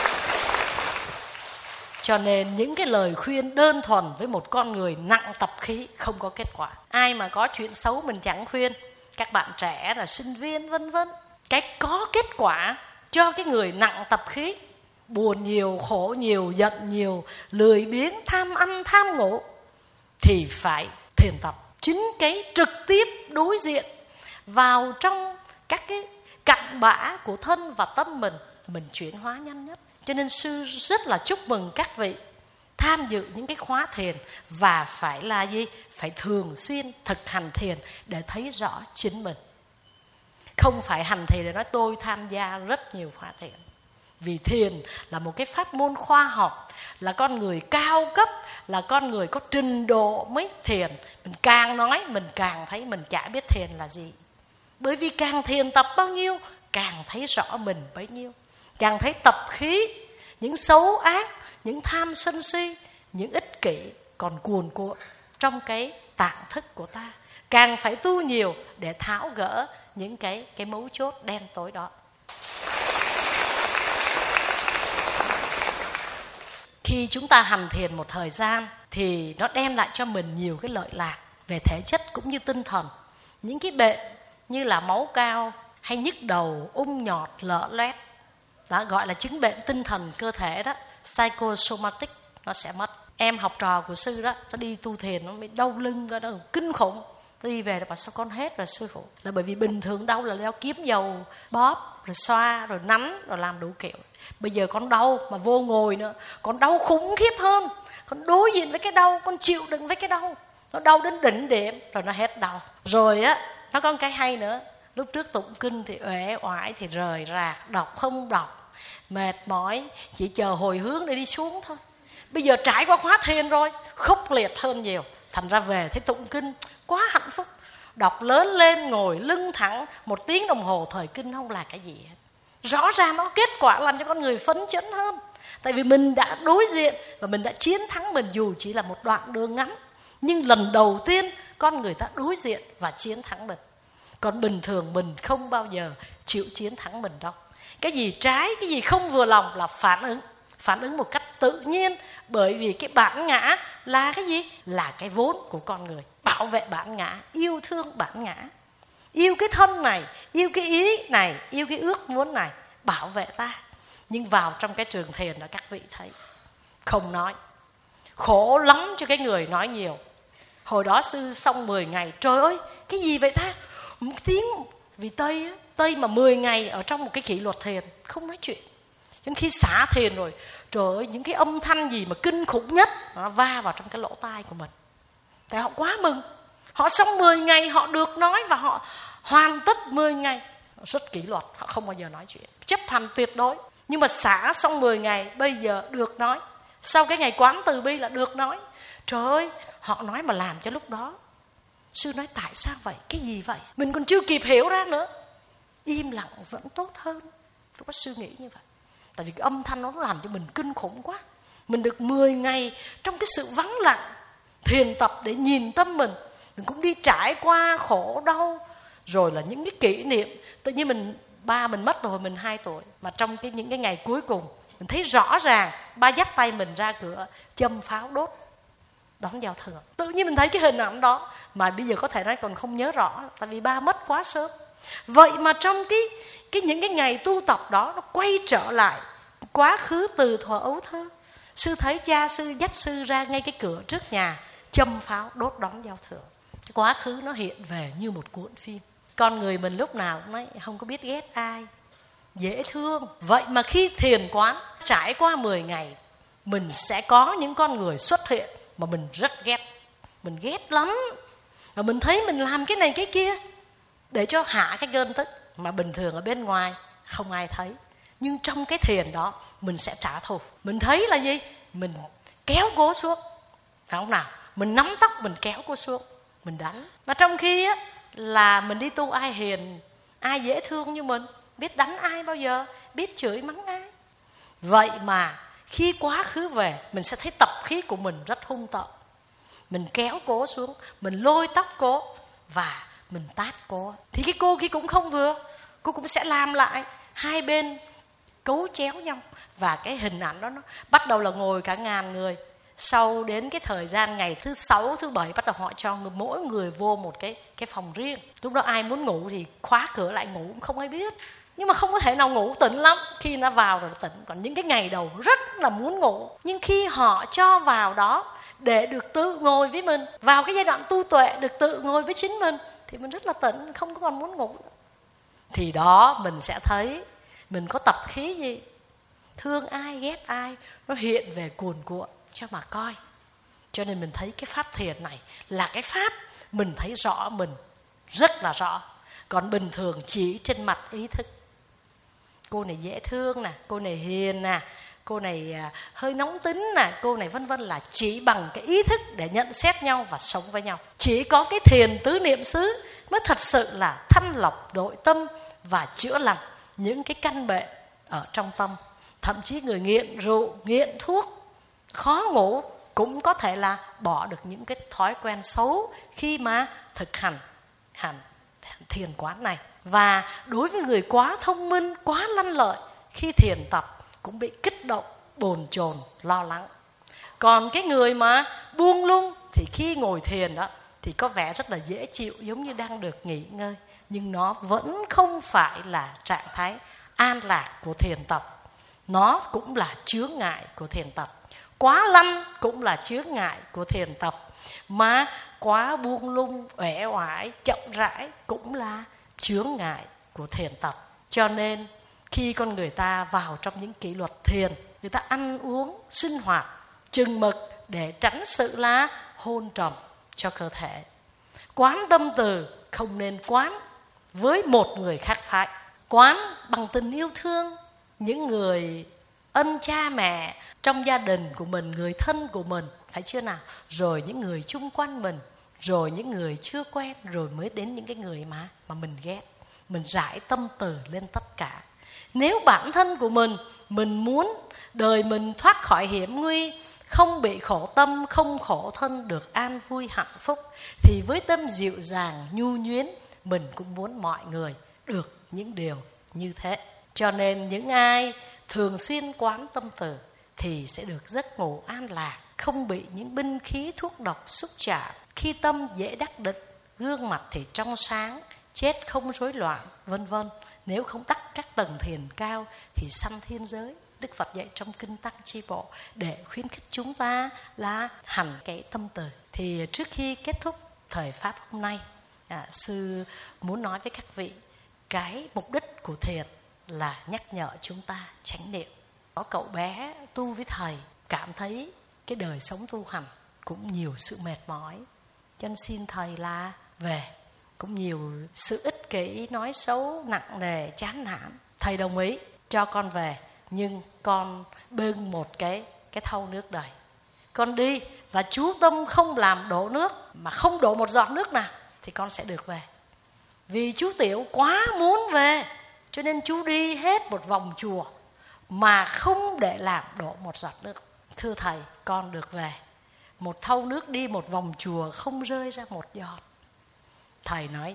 Cho nên những cái lời khuyên đơn thuần với một con người nặng tập khí không có kết quả. Ai mà có chuyện xấu mình chẳng khuyên. Các bạn trẻ là sinh viên vân vân. Cái có kết quả cho cái người nặng tập khí, buồn nhiều, khổ nhiều, giận nhiều, lười biếng, tham ăn, tham ngủ, thì phải thiền tập. Chính cái trực tiếp đối diện vào trong các cái cặn bã của thân và tâm mình, mình chuyển hóa nhanh nhất. Cho nên sư rất là chúc mừng các vị tham dự những cái khóa thiền. Và phải là gì? Phải thường xuyên thực hành thiền để thấy rõ chính mình. Không phải hành thiền để nói tôi tham gia rất nhiều khóa thiền. Vì thiền là một cái pháp môn khoa học, là con người cao cấp, là con người có trình độ mới thiền. Mình càng nói mình càng thấy mình chả biết thiền là gì. Bởi vì càng thiền tập bao nhiêu, càng thấy rõ mình bấy nhiêu. Càng thấy tập khí, những xấu ác, những tham sân si, những ích kỷ còn cuồn cuộn trong cái tạng thức của ta. Càng phải tu nhiều để tháo gỡ những cái, cái mấu chốt đen tối đó. Khi chúng ta hành thiền một thời gian thì nó đem lại cho mình nhiều cái lợi lạc về thể chất cũng như tinh thần. Những cái bệnh như là máu cao hay nhức đầu, ung nhọt, lở loét, đó gọi là chứng bệnh tinh thần cơ thể đó, psychosomatic, nó sẽ mất. Em học trò của sư đó, nó đi tu thiền nó bị đau lưng, nó kinh khủng. Nó đi về nó bảo sao con hết rồi sư phụ. Là bởi vì bình thường đau là đeo kiếm dầu bóp, rồi xoa, rồi nắn, rồi làm đủ kiểu. Bây giờ con đau mà vô ngồi nữa, con đau khủng khiếp hơn. Con đối diện với cái đau, con chịu đựng với cái đau. Nó đau đến đỉnh điểm, rồi nó hết đau. Rồi á, nó có một cái hay nữa. Lúc trước tụng kinh thì uể oải, thì rời rạc, đọc không đọc, mệt mỏi, chỉ chờ hồi hướng để đi xuống thôi. Bây giờ trải qua khóa thiền rồi, khốc liệt hơn nhiều. Thành ra về thấy tụng kinh quá hạnh phúc. Đọc lớn lên, ngồi lưng thẳng một tiếng đồng hồ thời kinh không là cái gì hết. Rõ ràng nó kết quả làm cho con người phấn chấn hơn. Tại vì mình đã đối diện và mình đã chiến thắng mình, dù chỉ là một đoạn đường ngắn. Nhưng lần đầu tiên con người ta đối diện và chiến thắng mình. Còn bình thường mình không bao giờ chịu chiến thắng mình đâu. Cái gì trái, cái gì không vừa lòng là phản ứng. Phản ứng một cách tự nhiên. Bởi vì cái bản ngã là cái gì? Là cái vốn của con người. Bảo vệ bản ngã, yêu thương bản ngã. Yêu cái thân này, yêu cái ý này, yêu cái ước muốn này, bảo vệ ta. Nhưng vào trong cái trường thiền đó các vị thấy không nói. Khổ lắm cho cái người nói nhiều. Hồi đó sư xong mười ngày, trời ơi, cái gì vậy ta? Một tiếng, vì Tây á, Tây mà mười ngày ở trong một cái kỷ luật thiền, không nói chuyện. Đến khi xả thiền rồi, trời ơi, những cái âm thanh gì mà kinh khủng nhất nó va vào trong cái lỗ tai của mình. Tại họ quá mừng. Họ xong mười ngày họ được nói và họ hoàn tất mười ngày. Họ rất kỷ luật, họ không bao giờ nói chuyện, chấp hành tuyệt đối. Nhưng mà xả xong mười ngày bây giờ được nói. Sau cái ngày quán từ bi là được nói. Trời ơi, họ nói mà làm cho lúc đó sư nói tại sao vậy? Cái gì vậy? Mình còn chưa kịp hiểu ra nữa. Im lặng vẫn tốt hơn. Lúc đó sư nghĩ như vậy. Tại vì cái âm thanh nó làm cho mình kinh khủng quá. Mình được mười ngày trong cái sự vắng lặng thiền tập để nhìn tâm mình. Mình cũng đi trải qua khổ đau. Rồi là những cái kỷ niệm. Tự nhiên mình, ba mình mất rồi, mình hai tuổi. Mà trong cái, những cái ngày cuối cùng mình thấy rõ ràng ba dắt tay mình ra cửa, châm pháo đốt, đón giao thừa. Tự nhiên mình thấy cái hình ảnh đó. Mà bây giờ có thể nói còn không nhớ rõ. Tại vì ba mất quá sớm. Vậy mà trong cái, cái những cái ngày tu tập đó, nó quay trở lại quá khứ từ thuở ấu thơ. Sư thấy cha sư dắt sư ra ngay cái cửa trước nhà, châm pháo đốt đón giao thừa. Quá khứ nó hiện về như một cuộn phim. Con người mình lúc nào cũng nói không có biết ghét ai, dễ thương. Vậy mà khi thiền quán trải qua mười ngày, mình sẽ có những con người xuất hiện mà mình rất ghét. Mình ghét lắm. Và mình thấy mình làm cái này cái kia để cho hạ cái cơn tức. Mà bình thường ở bên ngoài không ai thấy. Nhưng trong cái thiền đó mình sẽ trả thù. Mình thấy là gì? Mình kéo cô xuống, phải không nào? Mình nắm tóc mình kéo cô xuống, mình đánh. Mà trong khi á là mình đi tu, ai hiền, ai dễ thương như mình, biết đánh ai bao giờ, biết chửi mắng ai. Vậy mà khi quá khứ về, mình sẽ thấy tập khí của mình rất hung tợn. Mình kéo cô xuống, mình lôi tóc cô và mình tát cô. Thì cái cô khi cũng không vừa, cô cũng sẽ làm lại. Hai bên cấu chéo nhau. Và cái hình ảnh đó nó bắt đầu là ngồi cả ngàn người. Sau đến cái thời gian ngày thứ sáu, thứ bảy, bắt đầu họ cho người, mỗi người vô một cái, cái phòng riêng. Lúc đó ai muốn ngủ thì khóa cửa lại ngủ, cũng không ai biết. Nhưng mà không có thể nào ngủ, tỉnh lắm. Khi nó vào rồi tỉnh. Còn những cái ngày đầu rất là muốn ngủ. Nhưng khi họ cho vào đó để được tự ngồi với mình, vào cái giai đoạn tu tuệ được tự ngồi với chính mình, thì mình rất là tỉnh, không còn muốn ngủ nữa. Thì đó mình sẽ thấy mình có tập khí gì, thương ai ghét ai, nó hiện về cuồn cuộn cho mà coi. Cho nên mình thấy cái pháp thiền này là cái pháp mình thấy rõ mình rất là rõ. Còn bình thường chỉ trên mặt ý thức. Cô này dễ thương nè, cô này hiền nè, cô này hơi nóng tính nè, cô này vân vân, là chỉ bằng cái ý thức để nhận xét nhau và sống với nhau. Chỉ có cái thiền tứ niệm xứ mới thật sự là thanh lọc nội tâm và chữa lành những cái căn bệnh ở trong tâm. Thậm chí người nghiện rượu, nghiện thuốc, khó ngủ cũng có thể là bỏ được những cái thói quen xấu khi mà thực hành hành thiền quán này. Và đối với người quá thông minh, quá lanh lợi, khi thiền tập cũng bị kích động, bồn chồn, lo lắng. Còn cái người mà buông lung thì khi ngồi thiền đó thì có vẻ rất là dễ chịu, giống như đang được nghỉ ngơi. Nhưng nó vẫn không phải là trạng thái an lạc của thiền tập. Nó cũng là chướng ngại của thiền tập. Quá lanh cũng là chướng ngại của thiền tập. Mà quá buông lung, uể oải, chậm rãi cũng là chướng ngại của thiền tập. Cho nên khi con người ta vào trong những kỷ luật thiền, người ta ăn uống, sinh hoạt chừng mực để tránh sự là hôn trầm cho cơ thể. Quán tâm từ không nên quán với một người khác phái. Quán bằng tình yêu thương những người ân cha mẹ trong gia đình của mình, người thân của mình, phải chưa nào? Rồi những người chung quanh mình, rồi những người chưa quen, rồi mới đến những cái người mà, mà mình ghét. Mình rải tâm từ lên tất cả. Nếu bản thân của mình, mình muốn đời mình thoát khỏi hiểm nguy, không bị khổ tâm, không khổ thân, được an vui hạnh phúc, thì với tâm dịu dàng, nhu nhuyến, mình cũng muốn mọi người được những điều như thế. Cho nên những ai thường xuyên quán tâm từ thì sẽ được giấc ngủ an lạc, không bị những binh khí thuốc độc xúc chạm. Khi tâm dễ đắc định, gương mặt thì trong sáng, chết không rối loạn, vân vân. Nếu không đắc các tầng thiền cao thì sanh thiên giới. Đức Phật dạy trong Kinh Tăng Chi Bộ để khuyến khích chúng ta là hành cái tâm từ. Thì trước khi kết thúc thời Pháp hôm nay, à, sư muốn nói với các vị, cái mục đích của thiền là nhắc nhở chúng ta chánh niệm. Có cậu bé tu với thầy, cảm thấy cái đời sống tu hành cũng nhiều sự mệt mỏi, cho nên xin thầy là về. Cũng nhiều sự ích kỷ, nói xấu, nặng nề, chán nản. Thầy đồng ý cho con về, nhưng con bưng một cái, cái thau nước đầy. Con đi và chú tâm không làm đổ nước, mà không đổ một giọt nước nào, thì con sẽ được về. Vì chú Tiểu quá muốn về, cho nên chú đi hết một vòng chùa mà không để làm đổ một giọt nước. Thưa thầy, con được về. Một thau nước đi một vòng chùa không rơi ra một giọt. Thầy nói,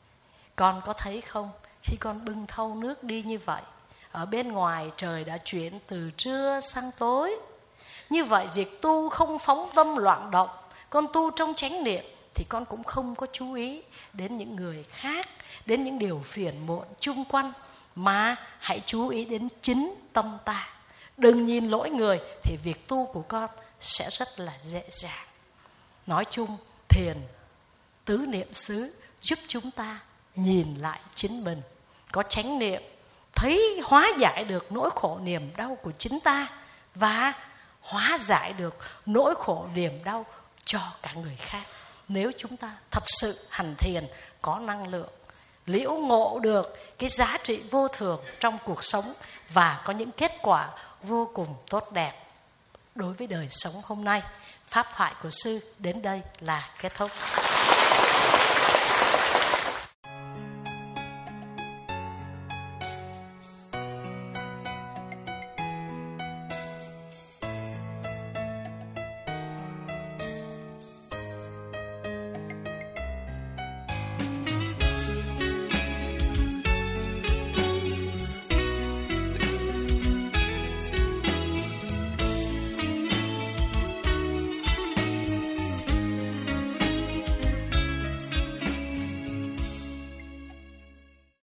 con có thấy không, khi con bưng thau nước đi như vậy, ở bên ngoài trời đã chuyển từ trưa sang tối. Như vậy việc tu không phóng tâm loạn động, con tu trong chánh niệm, thì con cũng không có chú ý đến những người khác, đến những điều phiền muộn chung quanh, mà hãy chú ý đến chính tâm ta. Đừng nhìn lỗi người, thì việc tu của con sẽ rất là dễ dàng. Nói chung, thiền tứ niệm xứ giúp chúng ta nhìn lại chính mình, có chánh niệm, thấy hóa giải được nỗi khổ niềm đau của chính ta, và hóa giải được nỗi khổ niềm đau cho cả người khác. Nếu chúng ta thật sự hành thiền, có năng lượng, liễu ngộ được cái giá trị vô thường trong cuộc sống, và có những kết quả vô cùng tốt đẹp. đối với đời sống hôm nay. Pháp thoại của sư đến đây là kết thúc.